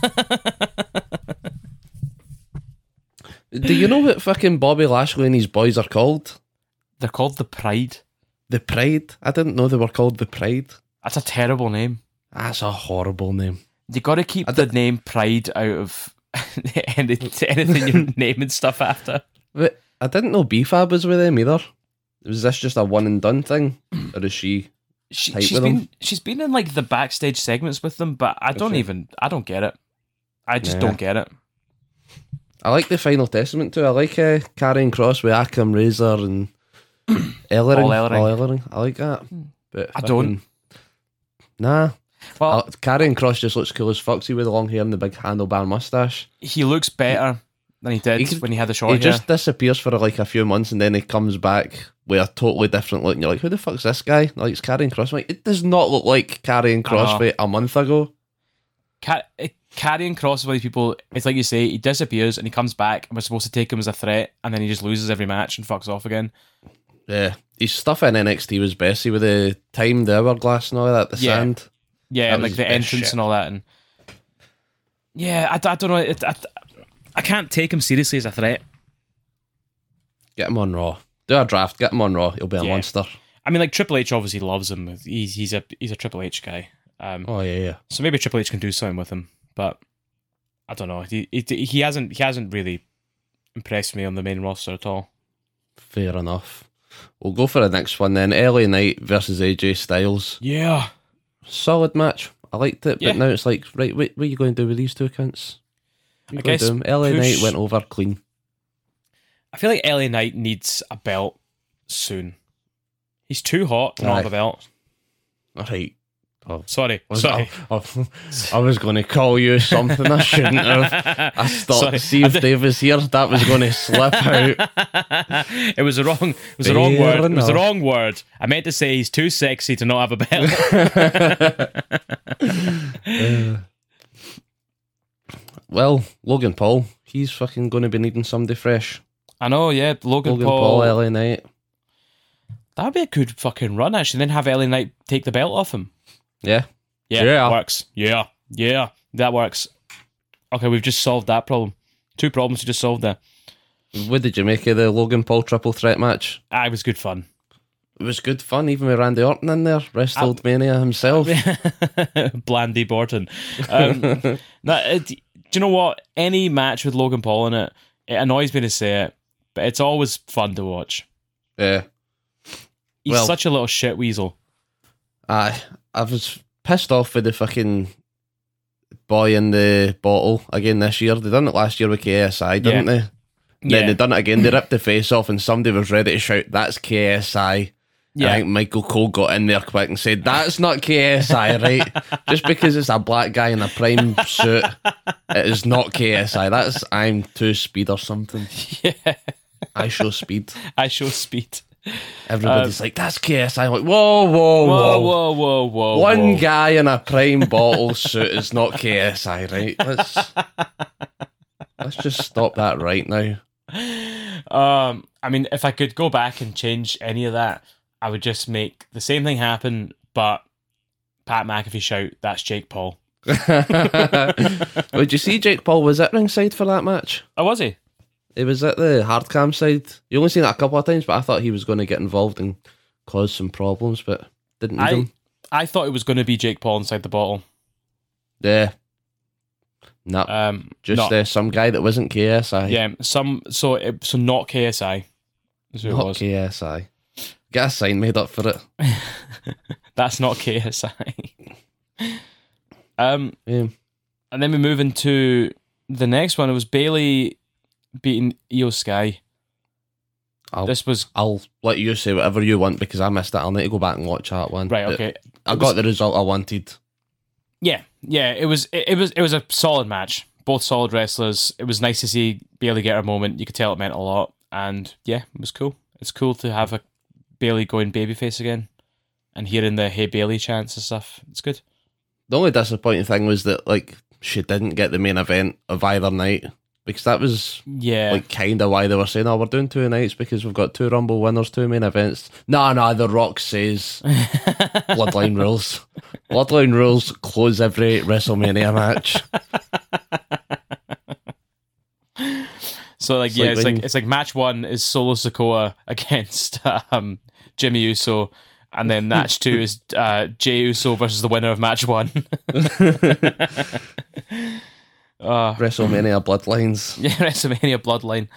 Do you know what fucking Bobby Lashley and his boys are called? they're called the Pride. The Pride? I didn't know they were called the Pride. That's a terrible name. That's a horrible name. You got to keep the name Pride out of any- anything you're naming stuff after. But I didn't know B F A B was with them either. Was this just a one and done thing? Or is she... She, Tight she's with been them? she's been in like the backstage segments with them, but I don't she? even I don't get it. I just Yeah. don't get it. I like the Final Testament too. I like uh, Karrion Kross with Akam Razor and Ellering. All Ellering. All Ellering. I like that. But I fucking- don't. Nah. Well, Uh, Karrion Kross just looks cool as fuck. See with the long hair and the big handlebar mustache. he looks better than he did He could- when he had the short He hair. just disappears for like a few months and then he comes back with a totally different look. And you're like, who the fuck's this guy? Like, it's Karrion Kross. I'm like, it does not look like Karrion I Kross know. from a month ago. Ca- eh, Karrion Kross is one of these people. It's like you say, he disappears and he comes back, and we're supposed to take him as a threat, and then he just loses every match and fucks off again. Yeah. His stuff in N X T was best. See with the time, the hourglass and all that, the Yeah. sand. Yeah, That and was like the best entrance shit. and all that, and yeah, I, I don't know. It, I, I can't take him seriously as a threat. Get him on Raw. Do a draft. Get him on Raw. He'll be a Yeah. monster. I mean, like Triple H obviously loves him. He's he's a he's a Triple H guy. Um, Oh yeah, yeah. So maybe Triple H can do something with him, but I don't know. He he, he hasn't he hasn't really impressed me on the main roster at all. Fair enough. We'll go for the next one then. L A Knight versus A J Styles. Yeah, Solid match. I liked it, Yeah. but now it's like, right, what, what are you going to do with these two cunts? What are you I going guess to do? L A push- Knight went over clean. I feel like L A Knight needs a belt soon. He's too hot to not Aye. have a belt. All right. Oh, Sorry, was sorry. I, I, I was going to call you something I shouldn't have. I thought, Sorry. see if Dave was here, that was going to slip out. It was the wrong. It was the wrong Fair word. It was the enough. wrong word. I meant to say he's too sexy to not have a belt. Well, Logan Paul, he's fucking going to be needing somebody fresh. I know. Yeah, Logan, Logan Paul. Paul, L A Knight. That'd be a good fucking run actually. Then have L A Knight take the belt off him. Yeah. Yeah, Yeah. works. Yeah, yeah, that works. Okay, we've just solved that problem. Two problems we just solved there. What did you make of the Logan Paul triple threat match? Ah, it was good fun. It was good fun, even with Randy Orton in there. Wrestled Mania himself. Blandy Borton. Um, no, it, do you know what? Any match with Logan Paul in it, it annoys me to say it, but it's always fun to watch. Yeah. He's Well- such a little shit weasel. Aye. I was pissed off with the fucking boy in the bottle again this year. They done it last year with K S I, didn't Yeah. they? Yeah. Then they done it again. They ripped the face off and somebody was ready to shout, "That's K S I." Yeah. I think Michael Cole got in there quick and said, "That's not K S I, right? Just because it's a black guy in a prime suit, it is not K S I. That's I'm too speed or something. Yeah, I show speed." I show speed. Everybody's like, "That's K S I." I'm like, whoa, whoa, whoa. Whoa, whoa, whoa, whoa. One whoa. guy in a prime bottle suit is not K S I, right? Let's, let's just stop that right now. Um, I mean, if I could go back and change any of that, I would just make the same thing happen, but Pat McAfee shout, "That's Jake Paul." Did you see Jake Paul was at ringside for that match? Oh, was he? He was at the hard cam side. You only seen that a couple of times, but I thought he was going to get involved and cause some problems, but didn't need I, him. I thought it was going to be Jake Paul inside the bottle. Yeah. No, Um, just not- uh, some guy that wasn't K S I. Yeah, some so it, so not K S I. Is who it Not was. K S I. Get a sign made up for it. That's not K S I. um, Yeah. and then we move into the next one. It was Bailey beating Io Sky. I'll, This was I'll let you say whatever you want because I missed it. I'll need to go back and watch that one. right. But Okay, I got the result I wanted. yeah, yeah. It was it, it was it was a solid match. Both solid wrestlers. It was nice to see Bailey get her moment. You could tell it meant a lot, and yeah, it was cool. It's cool to have a Bailey going babyface again, and hearing the "Hey Bailey" chants and stuff. It's good. The only disappointing thing was that like she didn't get the main event of either night because that was Yeah, like kind of why they were saying, "Oh, we're doing two nights because we've got two Rumble winners, two main events." No, no, The Rock says Bloodline rules. Bloodline rules close every WrestleMania match. so like It's yeah, like it's when- like it's like match one is Solo Sikoa against um, Jimmy Uso, and then match two is uh, Jey Uso versus the winner of match one. uh, WrestleMania Bloodlines. Yeah, WrestleMania Bloodline.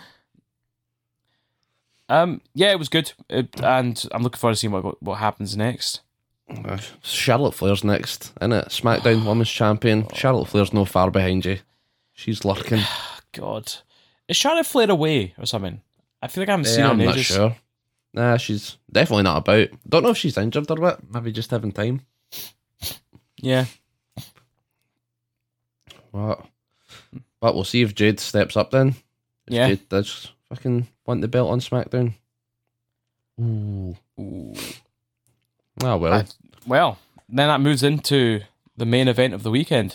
Um, yeah, it was good, it, and I'm looking forward to seeing what what happens next. Uh, Charlotte Flair's next, innit? SmackDown Women's Champion. Charlotte Flair's no far behind you. She's lurking. God, is Charlotte Flair away or something? I feel like I haven't seen Yeah, her I'm in not ages. sure. Nah, she's definitely not about. Don't know if she's injured or what. Maybe just having time. Yeah, What? But we'll see if Jade steps up then. If Yeah. Jade does fucking want the belt on SmackDown. Ooh. Ooh. Ah, well. I- well, then that moves into the main event of the weekend.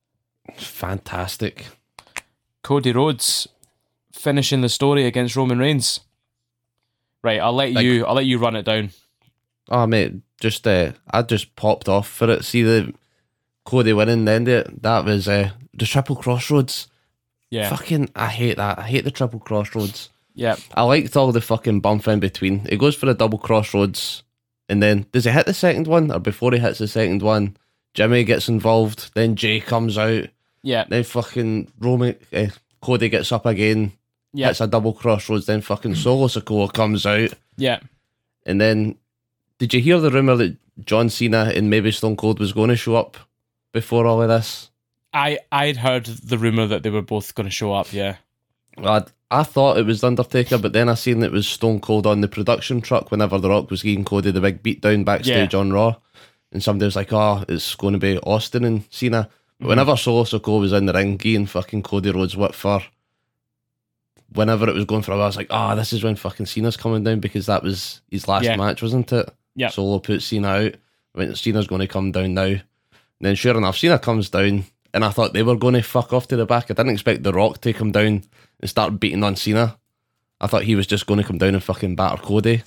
Fantastic. Cody Rhodes finishing the story against Roman Reigns. Right, I'll let Like- you. I'll let you run it down. Oh, mate, just, uh, I just popped off for it. See the Cody winning the end of it? That was uh, the Triple Crossroads. Yeah, Fucking, I hate that. I hate the Triple Crossroads. yeah, I liked all the fucking bump in between. He goes for the double crossroads, and then does he hit the second one? Or before he hits the second one, Jimmy gets involved. Then Jay comes out. yeah, Then fucking Roman, uh, Cody gets up again, yeah, hits a double crossroads. Then fucking Solo Sikoa comes out, yeah. and then did you hear the rumor that John Cena and maybe Stone Cold was going to show up before all of this? I I'd heard the rumor that they were both going to show up. Yeah, I, I thought it was The Undertaker, but then I seen it was Stone Cold on the production truck whenever The Rock was giving Cody the big beatdown backstage on Raw. And somebody was like, oh, it's going to be Austin and Cena. But Mhm. whenever Solo Sikoa was in the ring, giving fucking Cody Rhodes what for, whenever it was going for a while, I was like, oh, this is when fucking Cena's coming down because that was his last Yeah. match, wasn't it? Yeah. Solo put Cena out. I went, Cena's going to come down now. And then sure enough, Cena comes down, and I thought they were going to fuck off to the back. I didn't expect The Rock to come down and start beating on Cena. I thought he was just going to come down and fucking batter Cody.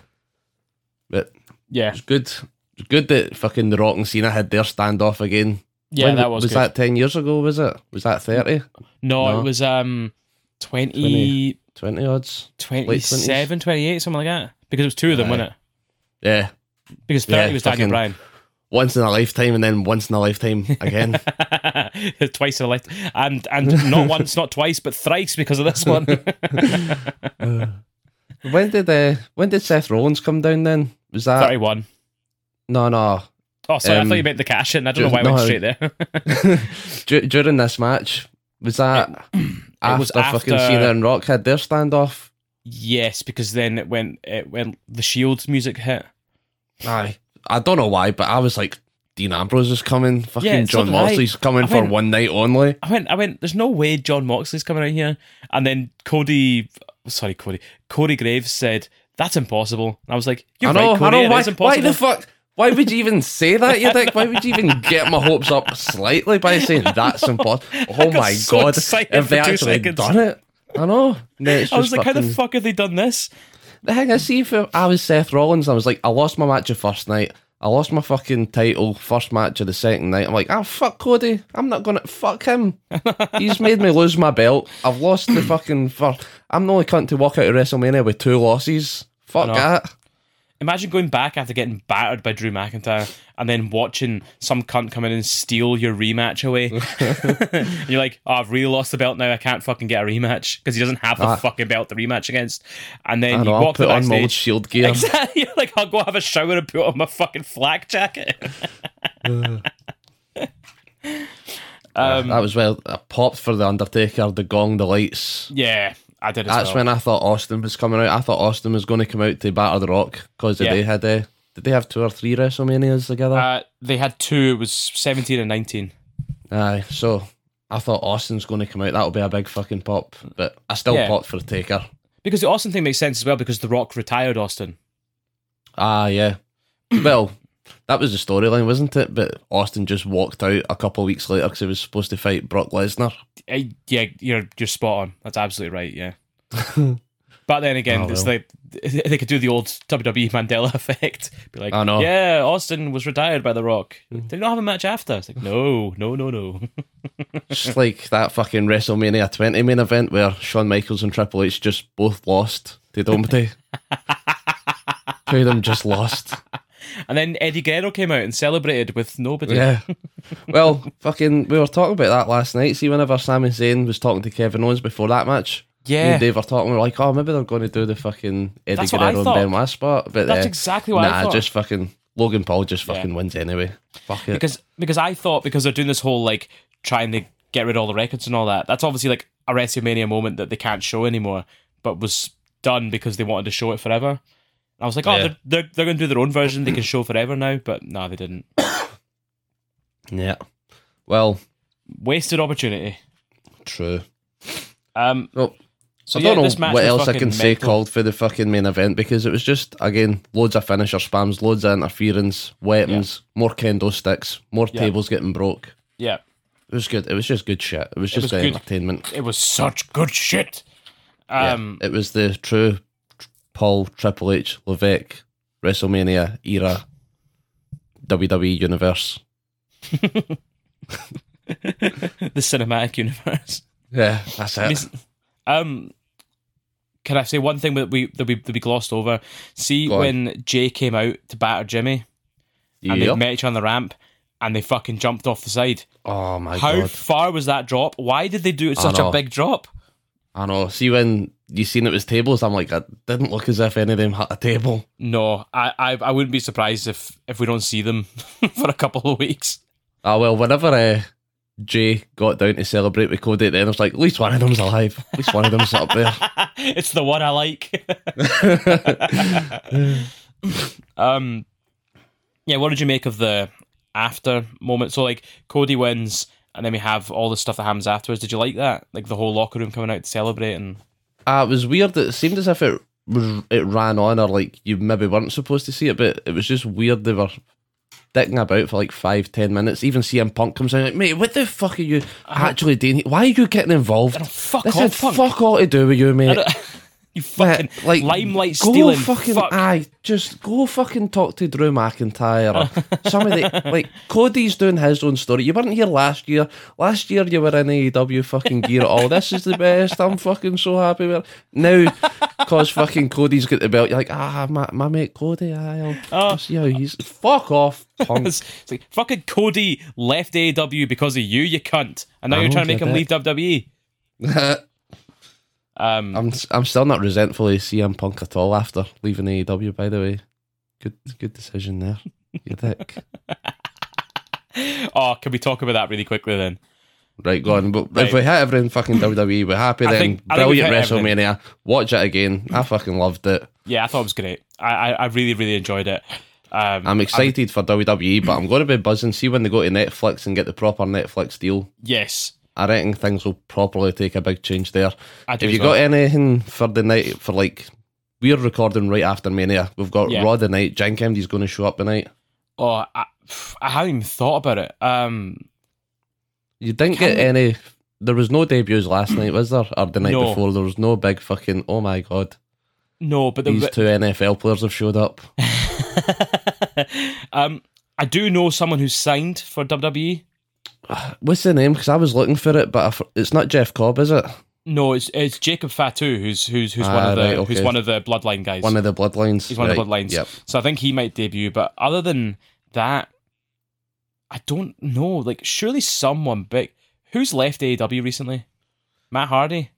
But yeah, it's good. It's good that fucking The Rock and Cena had their standoff again. yeah. When that was was good. that ten years ago? Was it? Was that thirty? no, No. it was um twenty, Twenty odds. twenty-seven, twenty-eight, something like that. Because it was two of them, Aye. wasn't it? Yeah, Because thirty Yeah, was Daniel fucking- Bryan. once in a lifetime, and then once in a lifetime again. Twice in a life, and and not once, not twice, but thrice because of this one. when did uh, when did Seth Rollins come down? Then was that Thirty-one. no no Oh, sorry, I Um, thought you meant the cash in. I don't know just- why I went no. straight there. Dur- during this match? Was that after, was fucking after- Cena and Rock had their standoff? Yes, because then it went it went the Shield music hit. Aye, I don't know why, but I was like, Dean Ambrose is coming. Fucking Yeah, so John did I. Moxley's coming I for went- one night only. I went, I went. There's no way John Moxley's coming out here. And then Cody, sorry, Cody, Cody Graves said that's impossible. And I was like, you're I know, right, Cody. I know. It Why, is why impossible. the fuck? Why would you even say that, you dick? Why would you even get my hopes up slightly by saying that's impossible? Oh got my so god! excited If they for two actually seconds. done it, I know. No, it's I was just like, how the fucking- fuck have they done this? The thing I see if I was Seth Rollins, I was like, I lost my match the first night. I lost my fucking title first match of the second night. I'm like, ah, fuck Cody. I'm not gonna fuck him. He's made me lose my belt. I've lost the fucking first. I'm the only cunt to walk out of WrestleMania with two losses. Fuck that. Imagine going back after getting battered by Drew McIntyre and then watching some cunt come in and steal your rematch away. And you're like, oh, I've really lost the belt now. I can't fucking get a rematch because he doesn't have the ah. fucking belt to rematch against. And then I you know, walk I'll to the put on my old backstage. Shield gear. Exactly. You're like, I'll go have a shower and put on my fucking flak jacket. uh. um, that was where I popped for the Undertaker, the gong, the lights. Yeah. I did as That's well. when I thought Austin was coming out. I thought Austin was going to come out to batter the Rock because Yeah. they had uh, did they have two or three WrestleManias together? Uh, they had two. It was seventeen and nineteen. Aye, so I thought Austin's going to come out. That'll be a big fucking pop. But I still Yeah. popped for the Taker. Because the Austin thing makes sense as well because The Rock retired Austin. Ah, yeah. Well, that was the storyline, wasn't it? But Austin just walked out a couple of weeks later because he was supposed to fight Brock Lesnar. Uh, yeah, you're you're spot on. That's absolutely right. Yeah. But then again, Oh, it's well. like they could do the old W W E Mandela effect. Be like, I know. yeah, Austin was retired by The Rock. Did he not have a match after? It's like, no, no, no, no. Just like that fucking WrestleMania twenty main event where Shawn Michaels and Triple H just both lost to Dominic. Two of them just lost. And then Eddie Guerrero came out and celebrated with nobody. Yeah. Well, fucking, we were talking about that last night. See, whenever Sami Zayn was talking to Kevin Owens before that match, me Yeah. and Dave were talking, we were like, oh, maybe they're going to do the fucking Eddie That's what I Guerrero and thought. Benoit spot. But That's uh, exactly what I nah, thought. just fucking, Logan Paul just Yeah. fucking wins anyway. Fuck it. Because because I thought because they're doing this whole like trying to get rid of all the records and all that, that's obviously like a WrestleMania moment that they can't show anymore, but was done because they wanted to show it forever. And I was like, oh, Yeah. they're, they're, they're going to do their own version they can show forever now, but no, they didn't. Yeah. Well, Wasted opportunity. true. Um, Well, so I yeah, don't know this match what was else I fucking can say mental. called for the fucking main event because it was just, again, loads of finisher spams, loads of interference, weapons, more kendo sticks, more Yeah. tables getting broke. Yeah, It was good. It was just good shit. It was just was good. entertainment. it was such good shit. Yeah, Um, it was the true Paul Triple H Levesque WrestleMania era W W E universe. the cinematic universe. Yeah, that's it. Um, can I say one thing that we that we that we glossed over? See Go on. when Jay came out to batter Jimmy, and they Yep. met each other on the ramp, and they fucking jumped off the side. Oh my How god! far was that drop? Why did they do it I such a know. big drop? I know. See when you seen it was tables, I'm like, it didn't look as if any of them hit a table. No, I I, I wouldn't be surprised if if we don't see them for a couple of weeks. Ah well, whenever uh, Jay got down to celebrate with Cody at the end, I was like, at least one of them's alive. At least one of them's up there. It's the one I like. um, yeah. What did you make of the after moment? So like Cody wins, and then we have all the stuff that happens afterwards. Did you like that? Like the whole locker room coming out to celebrate and Ah, it was weird. It seemed as if it was it ran on, or like you maybe weren't supposed to see it, but it was just weird. They were dicking about for like five, ten minutes. Even C M Punk comes in like, mate, what the fuck are you actually doing? Why are you getting involved? fuck This off, had Punk. fuck all to do with you, mate. you fucking Mate, like limelight go stealing. fucking fuck. aye, just go fucking talk to Drew McIntyre or some of the like Cody's doing his own story. You weren't here last year. Last year you were in A E W fucking gear at all. This is the best. I'm fucking so happy with it. Now cause fucking Cody's got the belt, you're like, ah my, my mate Cody, aye, I'll, Oh. I'll see how he's fuck off, punk. It's, it's like fucking Cody left A E W because of you, you cunt, and now I you're know, trying to make get him it. leave W W E. Um, I'm I'm still not resentful of C M Punk at all after leaving A E W, by the way. Good good decision there. You dick. oh, can we talk about that really quickly then? Right, go on. But Right. if we hit everything fucking W W E, we're happy I then. think- I think we've Brilliant hit everything. WrestleMania. Watch it again. I fucking loved it. Yeah, I thought it was great. I I, I really really enjoyed it. Um, I'm excited for W W E, but I'm going to be buzzing. See when they go to Netflix and get the proper Netflix deal. yes, I reckon things will properly take a big change there. I do If as you well. got anything for the night, for like, we're recording right after Mania. We've got Yeah. Raw tonight. Jan Kennedy's going to show up tonight. Oh, I, I haven't even thought about it. Um, You didn't Can get we- any. There was no debuts last night, was there? Or the night No. before? There was no big fucking. Oh my god! no, but the, These two N F L players have showed up. um, I do know someone who's signed for W W E. What's the name? Because I was looking for it, but I f- it's not Jeff Cobb, is it? No, it's it's Jacob Fatu, who's who's who's Ah, one of the right, okay. who's one of the Bloodline guys. One of the Bloodlines. He's one right. of the Bloodlines. Yep. So I think he might debut. But other than that, I don't know. Like, surely someone big. Who's left A E W recently? Matt Hardy?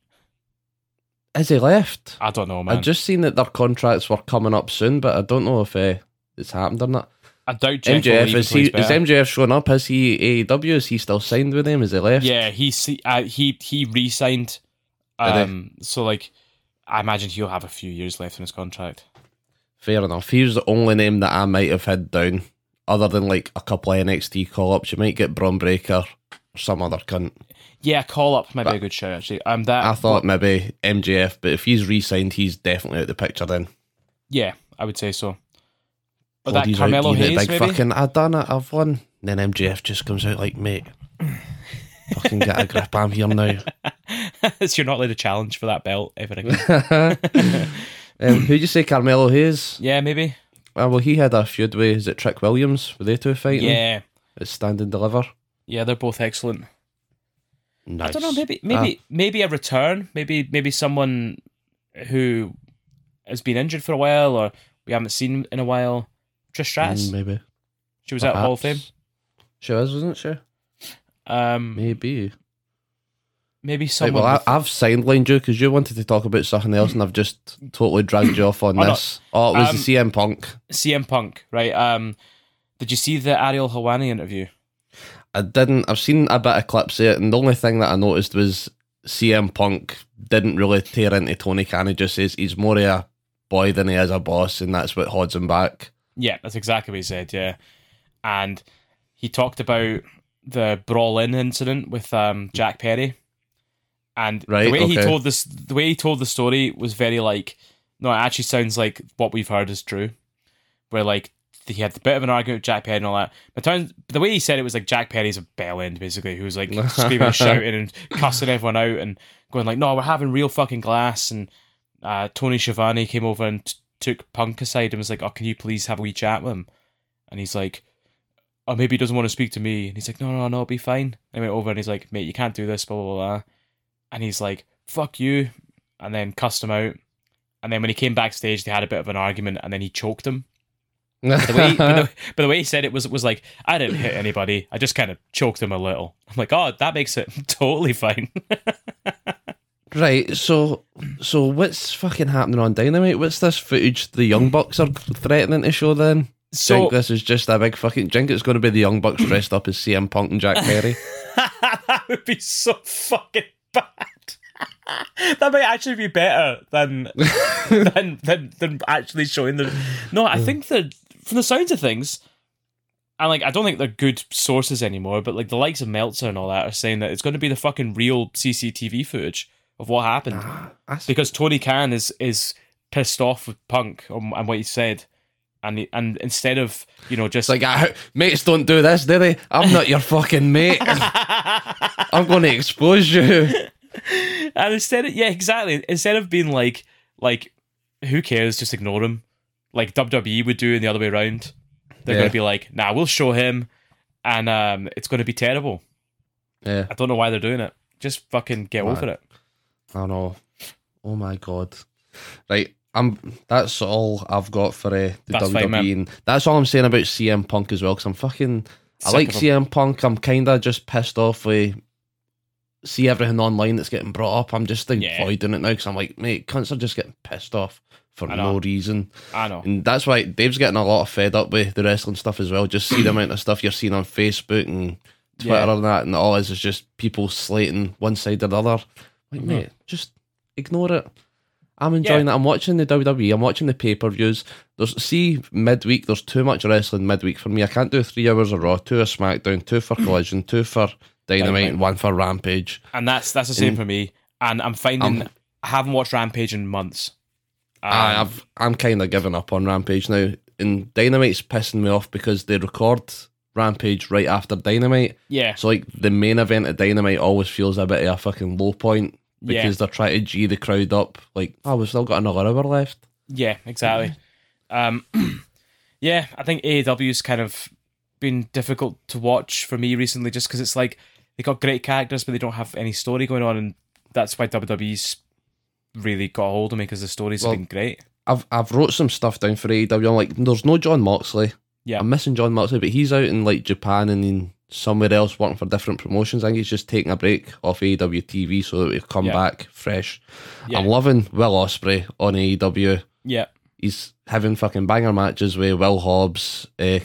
Is he left? I don't know, man. I just seen that their contracts were coming up soon, but I don't know if uh, it's happened or not. I doubt Jeff M J F, will is, he, is M J F showing up? Is he A E W? Is he still signed with them? Is he left? Yeah, he uh, he he re-signed. Um, so like, I imagine he'll have a few years left in his contract. Fair enough. Here's the only name that I might have had down, other than like a couple of N X T call-ups. You might get Braun Breaker or some other cunt. Yeah, call up might But be a good show actually. Um, that I thought maybe M J F, but if he's re-signed, he's definitely out the picture then. Yeah, I would say so. Or God, that he's Carmelo out giving it Hayes, big maybe. fucking, I've done it, I've won. And then M J F just comes out like, mate, fucking get a grip, I'm here now. So you're not allowed to challenge for that belt ever again. um, who'd you say, Carmelo Hayes? Yeah, maybe. Uh, well, he had a feud with, is it Trick Williams? Were they two fighting? Yeah, It's Stand and Deliver. yeah, they're both excellent. Nice. I don't know. Maybe, maybe, Ah. maybe a return. Maybe, maybe someone who has been injured for a while, or we haven't seen in a while. Trish Stratus. Mm, maybe. She was at Hall of Fame. Perhaps. She was, wasn't she? Um, Maybe. maybe Right, someone. well, I, with- I've sidelined you because you wanted to talk about something else, and I've just totally dragged you off on Oh, no. this. Oh, it was Um, the C M Punk. C M Punk, right? Um, did you see the Ariel Helwani interview? I didn't. I've seen a bit of clips of it, and the only thing that I noticed was C M Punk didn't really tear into Tony Khan. He just says he's more of a boy than he is a boss, and that's what holds him back. Yeah, that's exactly what he said. Yeah, and he talked about the Brawl In incident with um, Jack Perry, and the Right, way he okay. told this, the way he told the story was very like, no, it actually sounds like what we've heard is true. Where like he had a bit of an argument with Jack Perry and all that, but turns the way he said it was like Jack Perry's a bell end basically, who was like screaming and shouting and cussing everyone out and going like, no, we're having real fucking glass. And uh, Tony Schiavone came over and t- took Punk aside and was like, oh, can you please have a wee chat with him? And he's like, oh, maybe he doesn't want to speak to me. And he's like, no, no, no, it'll be fine. And I went over and he's like, mate, you can't do this, blah, blah, blah. And he's like, fuck you. And then cussed him out. And then when he came backstage, they had a bit of an argument and then he choked him. But the way, but the, but the way he said it was was like, I didn't hit anybody. I just kind of choked him a little. I'm like, oh, that makes it totally fine. Right, so so what's fucking happening on Dynamite? What's this footage the Young Bucks are threatening to show then? So Think this is just a big fucking... Think it's going to be the Young Bucks dressed up as C M Punk and Jack Perry? that would be so fucking bad. That might actually be better than than, than than actually showing the. No, I think that from the sounds of things, and like I don't think they're good sources anymore, but like the likes of Meltzer and all that are saying that it's going to be the fucking real C C T V footage of what happened That's- because Tony Khan is is pissed off with Punk and, and what he said. And he, and instead of, you know, just It's like, ah, mates don't do this, do they? I'm not your fucking mate. I'm going to expose you. and instead of, yeah, exactly. Instead of being like, like, who cares? Just ignore him. Like W W E would do in the other way around. They're Yeah. going to be like, nah, we'll show him. And um, it's going to be terrible. Yeah, I don't know why they're doing it. Just fucking get Man. over it. I know. Oh my God. Right. I'm. That's all I've got for uh, the That's W fine, W E. man. And that's all I'm saying about C M Punk as well, because I'm fucking... I Sick like of him. C M Punk. I'm kind of just pissed off with... See everything online that's getting brought up. I'm just Yeah. avoiding it now, because I'm like, mate, cunts are just getting pissed off for I know. no reason. I know. And that's why Dave's getting a lot of fed up with the wrestling stuff as well. Just see the amount of stuff you're seeing on Facebook and Twitter Yeah. and that, and all is is just people slating one side or the other. Like, Mhm. mate, just ignore it. I'm enjoying Yeah. it. I'm watching the W W E. I'm watching the pay-per-views. There's see midweek. There's too much wrestling midweek for me. I can't do three hours of Raw, two of SmackDown, two for Collision, two for Dynamite, Dynamite. and one for Rampage. And that's that's the same And- for me. And I'm finding Um, I haven't watched Rampage in months. Um, I, I've I'm kind of giving up on Rampage now. And Dynamite's pissing me off because they record Rampage right after Dynamite. yeah, So like the main event at Dynamite always feels a bit of a fucking low point yeah. because they're trying to G the crowd up. Like, oh, we've still got another hour left. Yeah, exactly. Um, Yeah, I think A E W's kind of been difficult to watch for me recently, just because it's like they got great characters, but they don't have any story going on, and that's why W W E's really got a hold of me because the stories Well, have been great. I've I've wrote some stuff down for A E W. I'm like, there's no John Moxley. Yeah, I'm missing John Moxley, but he's out in like Japan and in somewhere else working for different promotions. I think he's just taking a break off A E W T V so that we come Yeah. back fresh. Yeah. I'm loving Will Ospreay on A E W. yeah, He's having fucking banger matches with Will Hobbs, uh,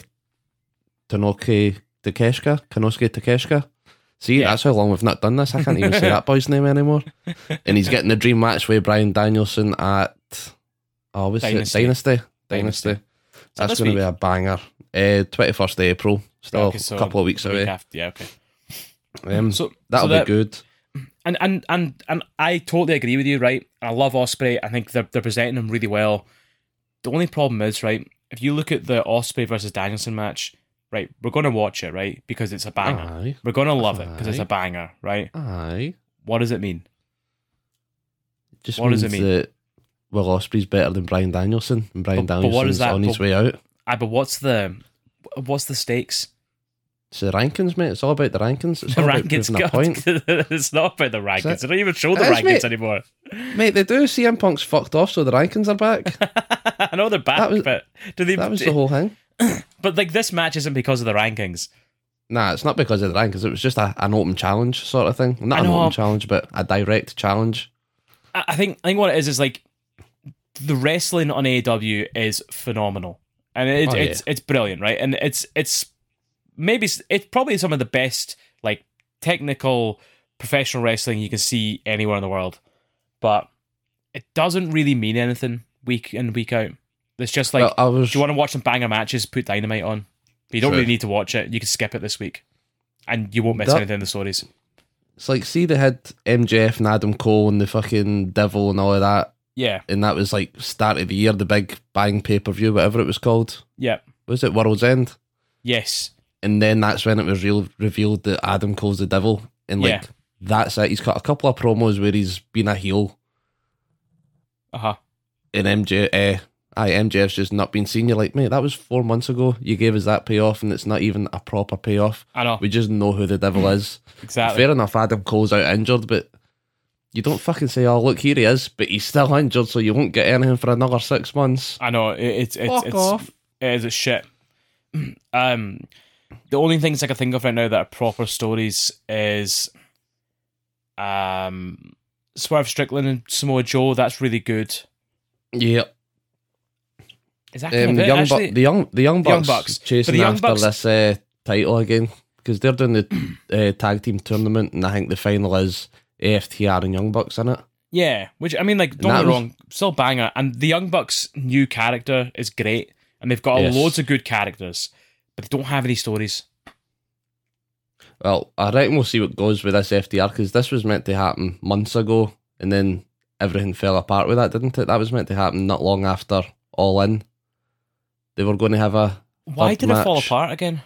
Tanoki Takeshka, Kanosuke Takeshka. See, Yeah. that's how long we've not done this. I can't even say that boy's name anymore. And he's getting the dream match with Bryan Danielson at oh, what's Dynasty. it? Dynasty. Dynasty. Dynasty. That's this going to week? be a banger. Uh, twenty-first of April. Still Okay, so a couple of weeks the week away. after- yeah, okay. Um, So that'll so that, be good. And and and and I totally agree with you, right? I love Ospreay. I think they're they're presenting him really well. The only problem is, right, if you look at the Ospreay versus Danielson match, right, we're going to watch it, right, because it's a banger. Aye. We're going to love it because it's Aye. a banger, right? Aye. What does it mean? Just What does means it mean? that Will Ospreay's better than Bryan Danielson, and Bryan But- but what Danielson's is that? on his But- way out. Ah, but what's the what's the stakes? It's the rankings, mate. It's all about the rankings. It's The all about rankings. proving a point. It's not about the rankings. it? They don't even show the It is, rankings mate. anymore. Mate, they do. C M Punk's fucked off, so the rankings are back. I know they're back, That was- but do they? That was the whole thing. But like this match isn't because of the rankings. Nah, it's not because of the rankings. It was just a, an open challenge sort of thing. Not I an know. open challenge, but a direct challenge. I I think I think what it is is like the wrestling on A E W is phenomenal, and it, Oh, yeah. it's it's brilliant, right? And it's it's maybe s- it's probably some of the best like technical professional wrestling you can see anywhere in the world, but it doesn't really mean anything week in week out. It's just like, Well, I was. do you want to watch some banger matches? Put Dynamite on. But you don't True. really need to watch it. You can skip it this week, and you won't miss That- anything in the stories. It's like, see, they had M J F and Adam Cole and the fucking Devil and all of that, Yeah, and that was like start of the year, the big bang pay per view, whatever it was called. yeah, Was it World's End? yes, And then that's when it was real, revealed that Adam Cole's the Devil, and like Yeah. that's it. He's got a couple of promos where he's been a heel, uh huh. and M J, uh, aye, M J F's just not been seen. You're like, mate, that was four months ago. You gave us that payoff, and it's not even a proper payoff. I know We just know who the Devil is. exactly. Fair enough, Adam Cole's out injured, but you don't fucking say, oh, look, here he is, but he's still injured, so you won't get anything for another six months. I know it, it's it's Fuck it's off. it is it's shit. Um, the only things I can think of right now that are proper stories is um Swerve Strickland and Samoa Joe. That's really good. Yeah. Is that kind Um, of the, it, young actually? Bu- the, young, the Young The Young Bucks, Bucks. chasing But the Young after Bucks- this uh, title again, because they're doing the uh, tag team tournament, and I think the final is A F T R and Young Bucks in it. Yeah, which I mean, like, don't that get me was- wrong, still banger. And the Young Bucks' new character is great, and they've got Yes. loads of good characters, but they don't have any stories. Well, I reckon we'll see what goes with this F T R, because this was meant to happen months ago, and then everything fell apart with that, didn't it? That was meant to happen not long after All In. They were going to have a Why third did it fall match. apart again?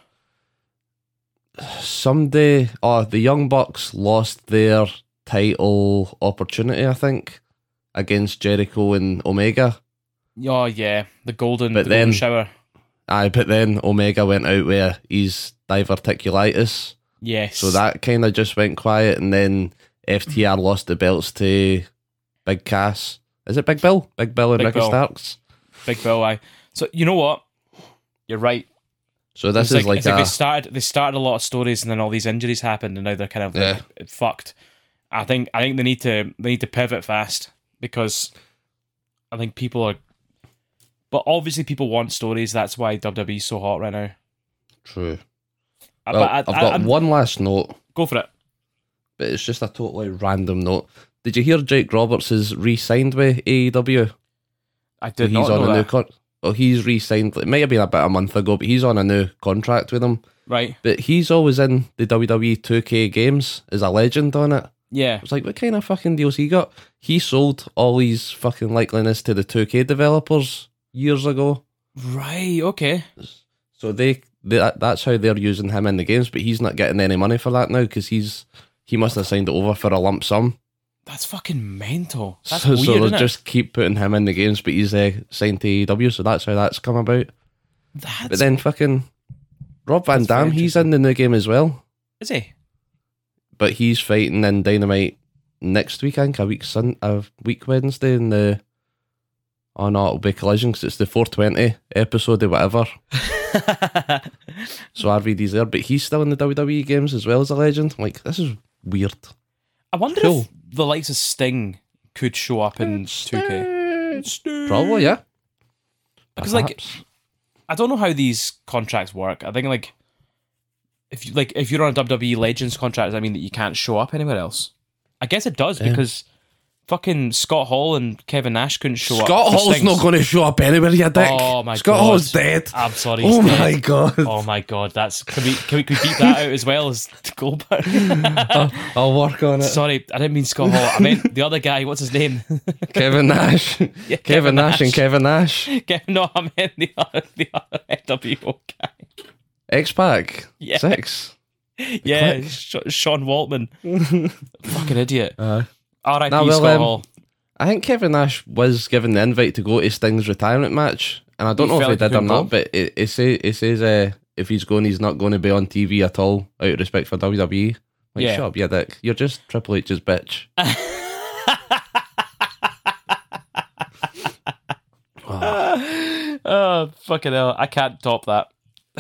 Someday, oh, the Young Bucks lost their title opportunity, I think, against Jericho and Omega. Oh yeah, the golden, But the golden then- shower. Aye, but then Omega went out with his diverticulitis, Yes. so that kind of just went quiet, and then F T R lost the belts to Big Cass. Is it Big Bill? Big Bill and Big Ricky Bill. Starks. Big Bill. I. So you know what? You're right. So this It's is like, it's like a they started they started a lot of stories and then all these injuries happened and now they're kind of like fucked. I think I think they need to they need to pivot fast because I think people are, but obviously people want stories. That's why W W E is so hot right now. true. Uh, Well, but I, I've I, got I'm- one last note, go for it. but it's just a totally random note. Did you hear Jake Roberts is re-signed with A E W? I did he's not on know a new that. con- oh, he's re-signed. It might have been about a month ago, but he's on a new contract with them. Right? But he's always in the W W E two K games as a legend on it. Yeah. It's like, what kind of fucking deals he got? He sold all his fucking likeliness to the two K developers years ago. Right. Okay. So they, they that- that's how they're using him in the games, but he's not getting any money for that now because he's he must have signed it over for a lump sum. That's fucking mental. That's so weird, so they'll isn't just keep putting him in the games, but he's uh, signed to A E W, so that's how that's come about. That's, But then fucking Rob Van That's very Dam, he's in the new game as well. is he? But he's fighting in Dynamite next week, I think, a week sun, a week Wednesday in the. Oh no, it'll be Collision because it's the four twenty episode or whatever. So R V D's there, but he's still in the W W E games as well as a legend. I'm like, this is weird. I wonder Cool. if the likes of Sting could show up in two K. Probably, yeah. Because like, Perhaps. I don't know how these contracts work. I think like, if you like, if you're on a W W E Legends contract, does that mean that you can't show up anywhere else? I guess it does Yeah. because fucking Scott Hall and Kevin Nash couldn't show Scott up. for Hall's Stings. not going to show up anywhere, you dick. Oh my Scott god, Hall's dead. I'm sorry. Oh he's my dead. god. Oh my god, that's can we can we, can we beat that out as well as Goldberg? I'll, I'll work on it. Sorry, I didn't mean Scott Hall. I meant the other guy. What's his name? Kevin Nash. Yeah, Kevin, Kevin Nash, and Nash. Kevin Nash. Kevin, no, I meant the other the other N W O guy. X-Pac. Yeah. Six. Yeah, Click. Sh- Sean Waltman. Fucking idiot. Uh, R I P Nah, well, Scott um, Hall. I think Kevin Nash was given the invite to go to Sting's retirement match, and I don't He know if felt he like he did or couldn't not. go? But it, it, say, it says uh, if he's going, he's not going to be on T V at all, out of respect for W W E. Like, Yeah. shut up, you dick. You're just Triple H's bitch. Oh, fucking hell. I can't top that.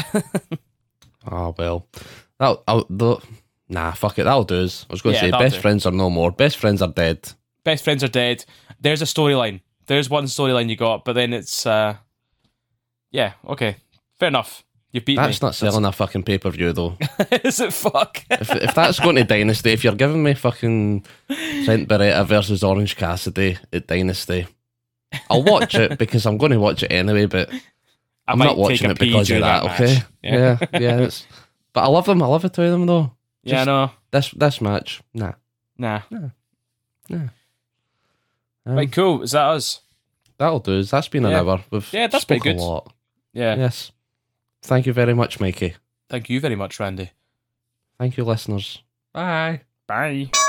Oh well, that'll, I'll, the, nah, fuck it. That'll do us. I was going to Yeah, say that'll best do. friends are no more. Best friends are dead. Best friends are dead. There's a storyline. There's one storyline you got, but then it's, uh, yeah, okay. Fair enough. You've beaten That's me. not selling a fucking pay per view though. Is it fuck? if if that's going to Dynasty, if you're giving me fucking Trent Beretta versus Orange Cassidy at Dynasty, I'll watch it because I'm going to watch it anyway. But I I'm might not take watching a it pee because of during that. match. Okay, Yeah. yeah, yeah. it's, but I love them. I love the two of them though. Yeah, Just no. This this match, nah. Nah. Um, Right, cool. Is that us? That'll do. That's been an Yeah. hour. We've Yeah, that's spoke pretty good. a lot. Yeah. Yes. Thank you very much, Mikey. Thank you very much, Randy. Thank you, listeners. Bye. Bye.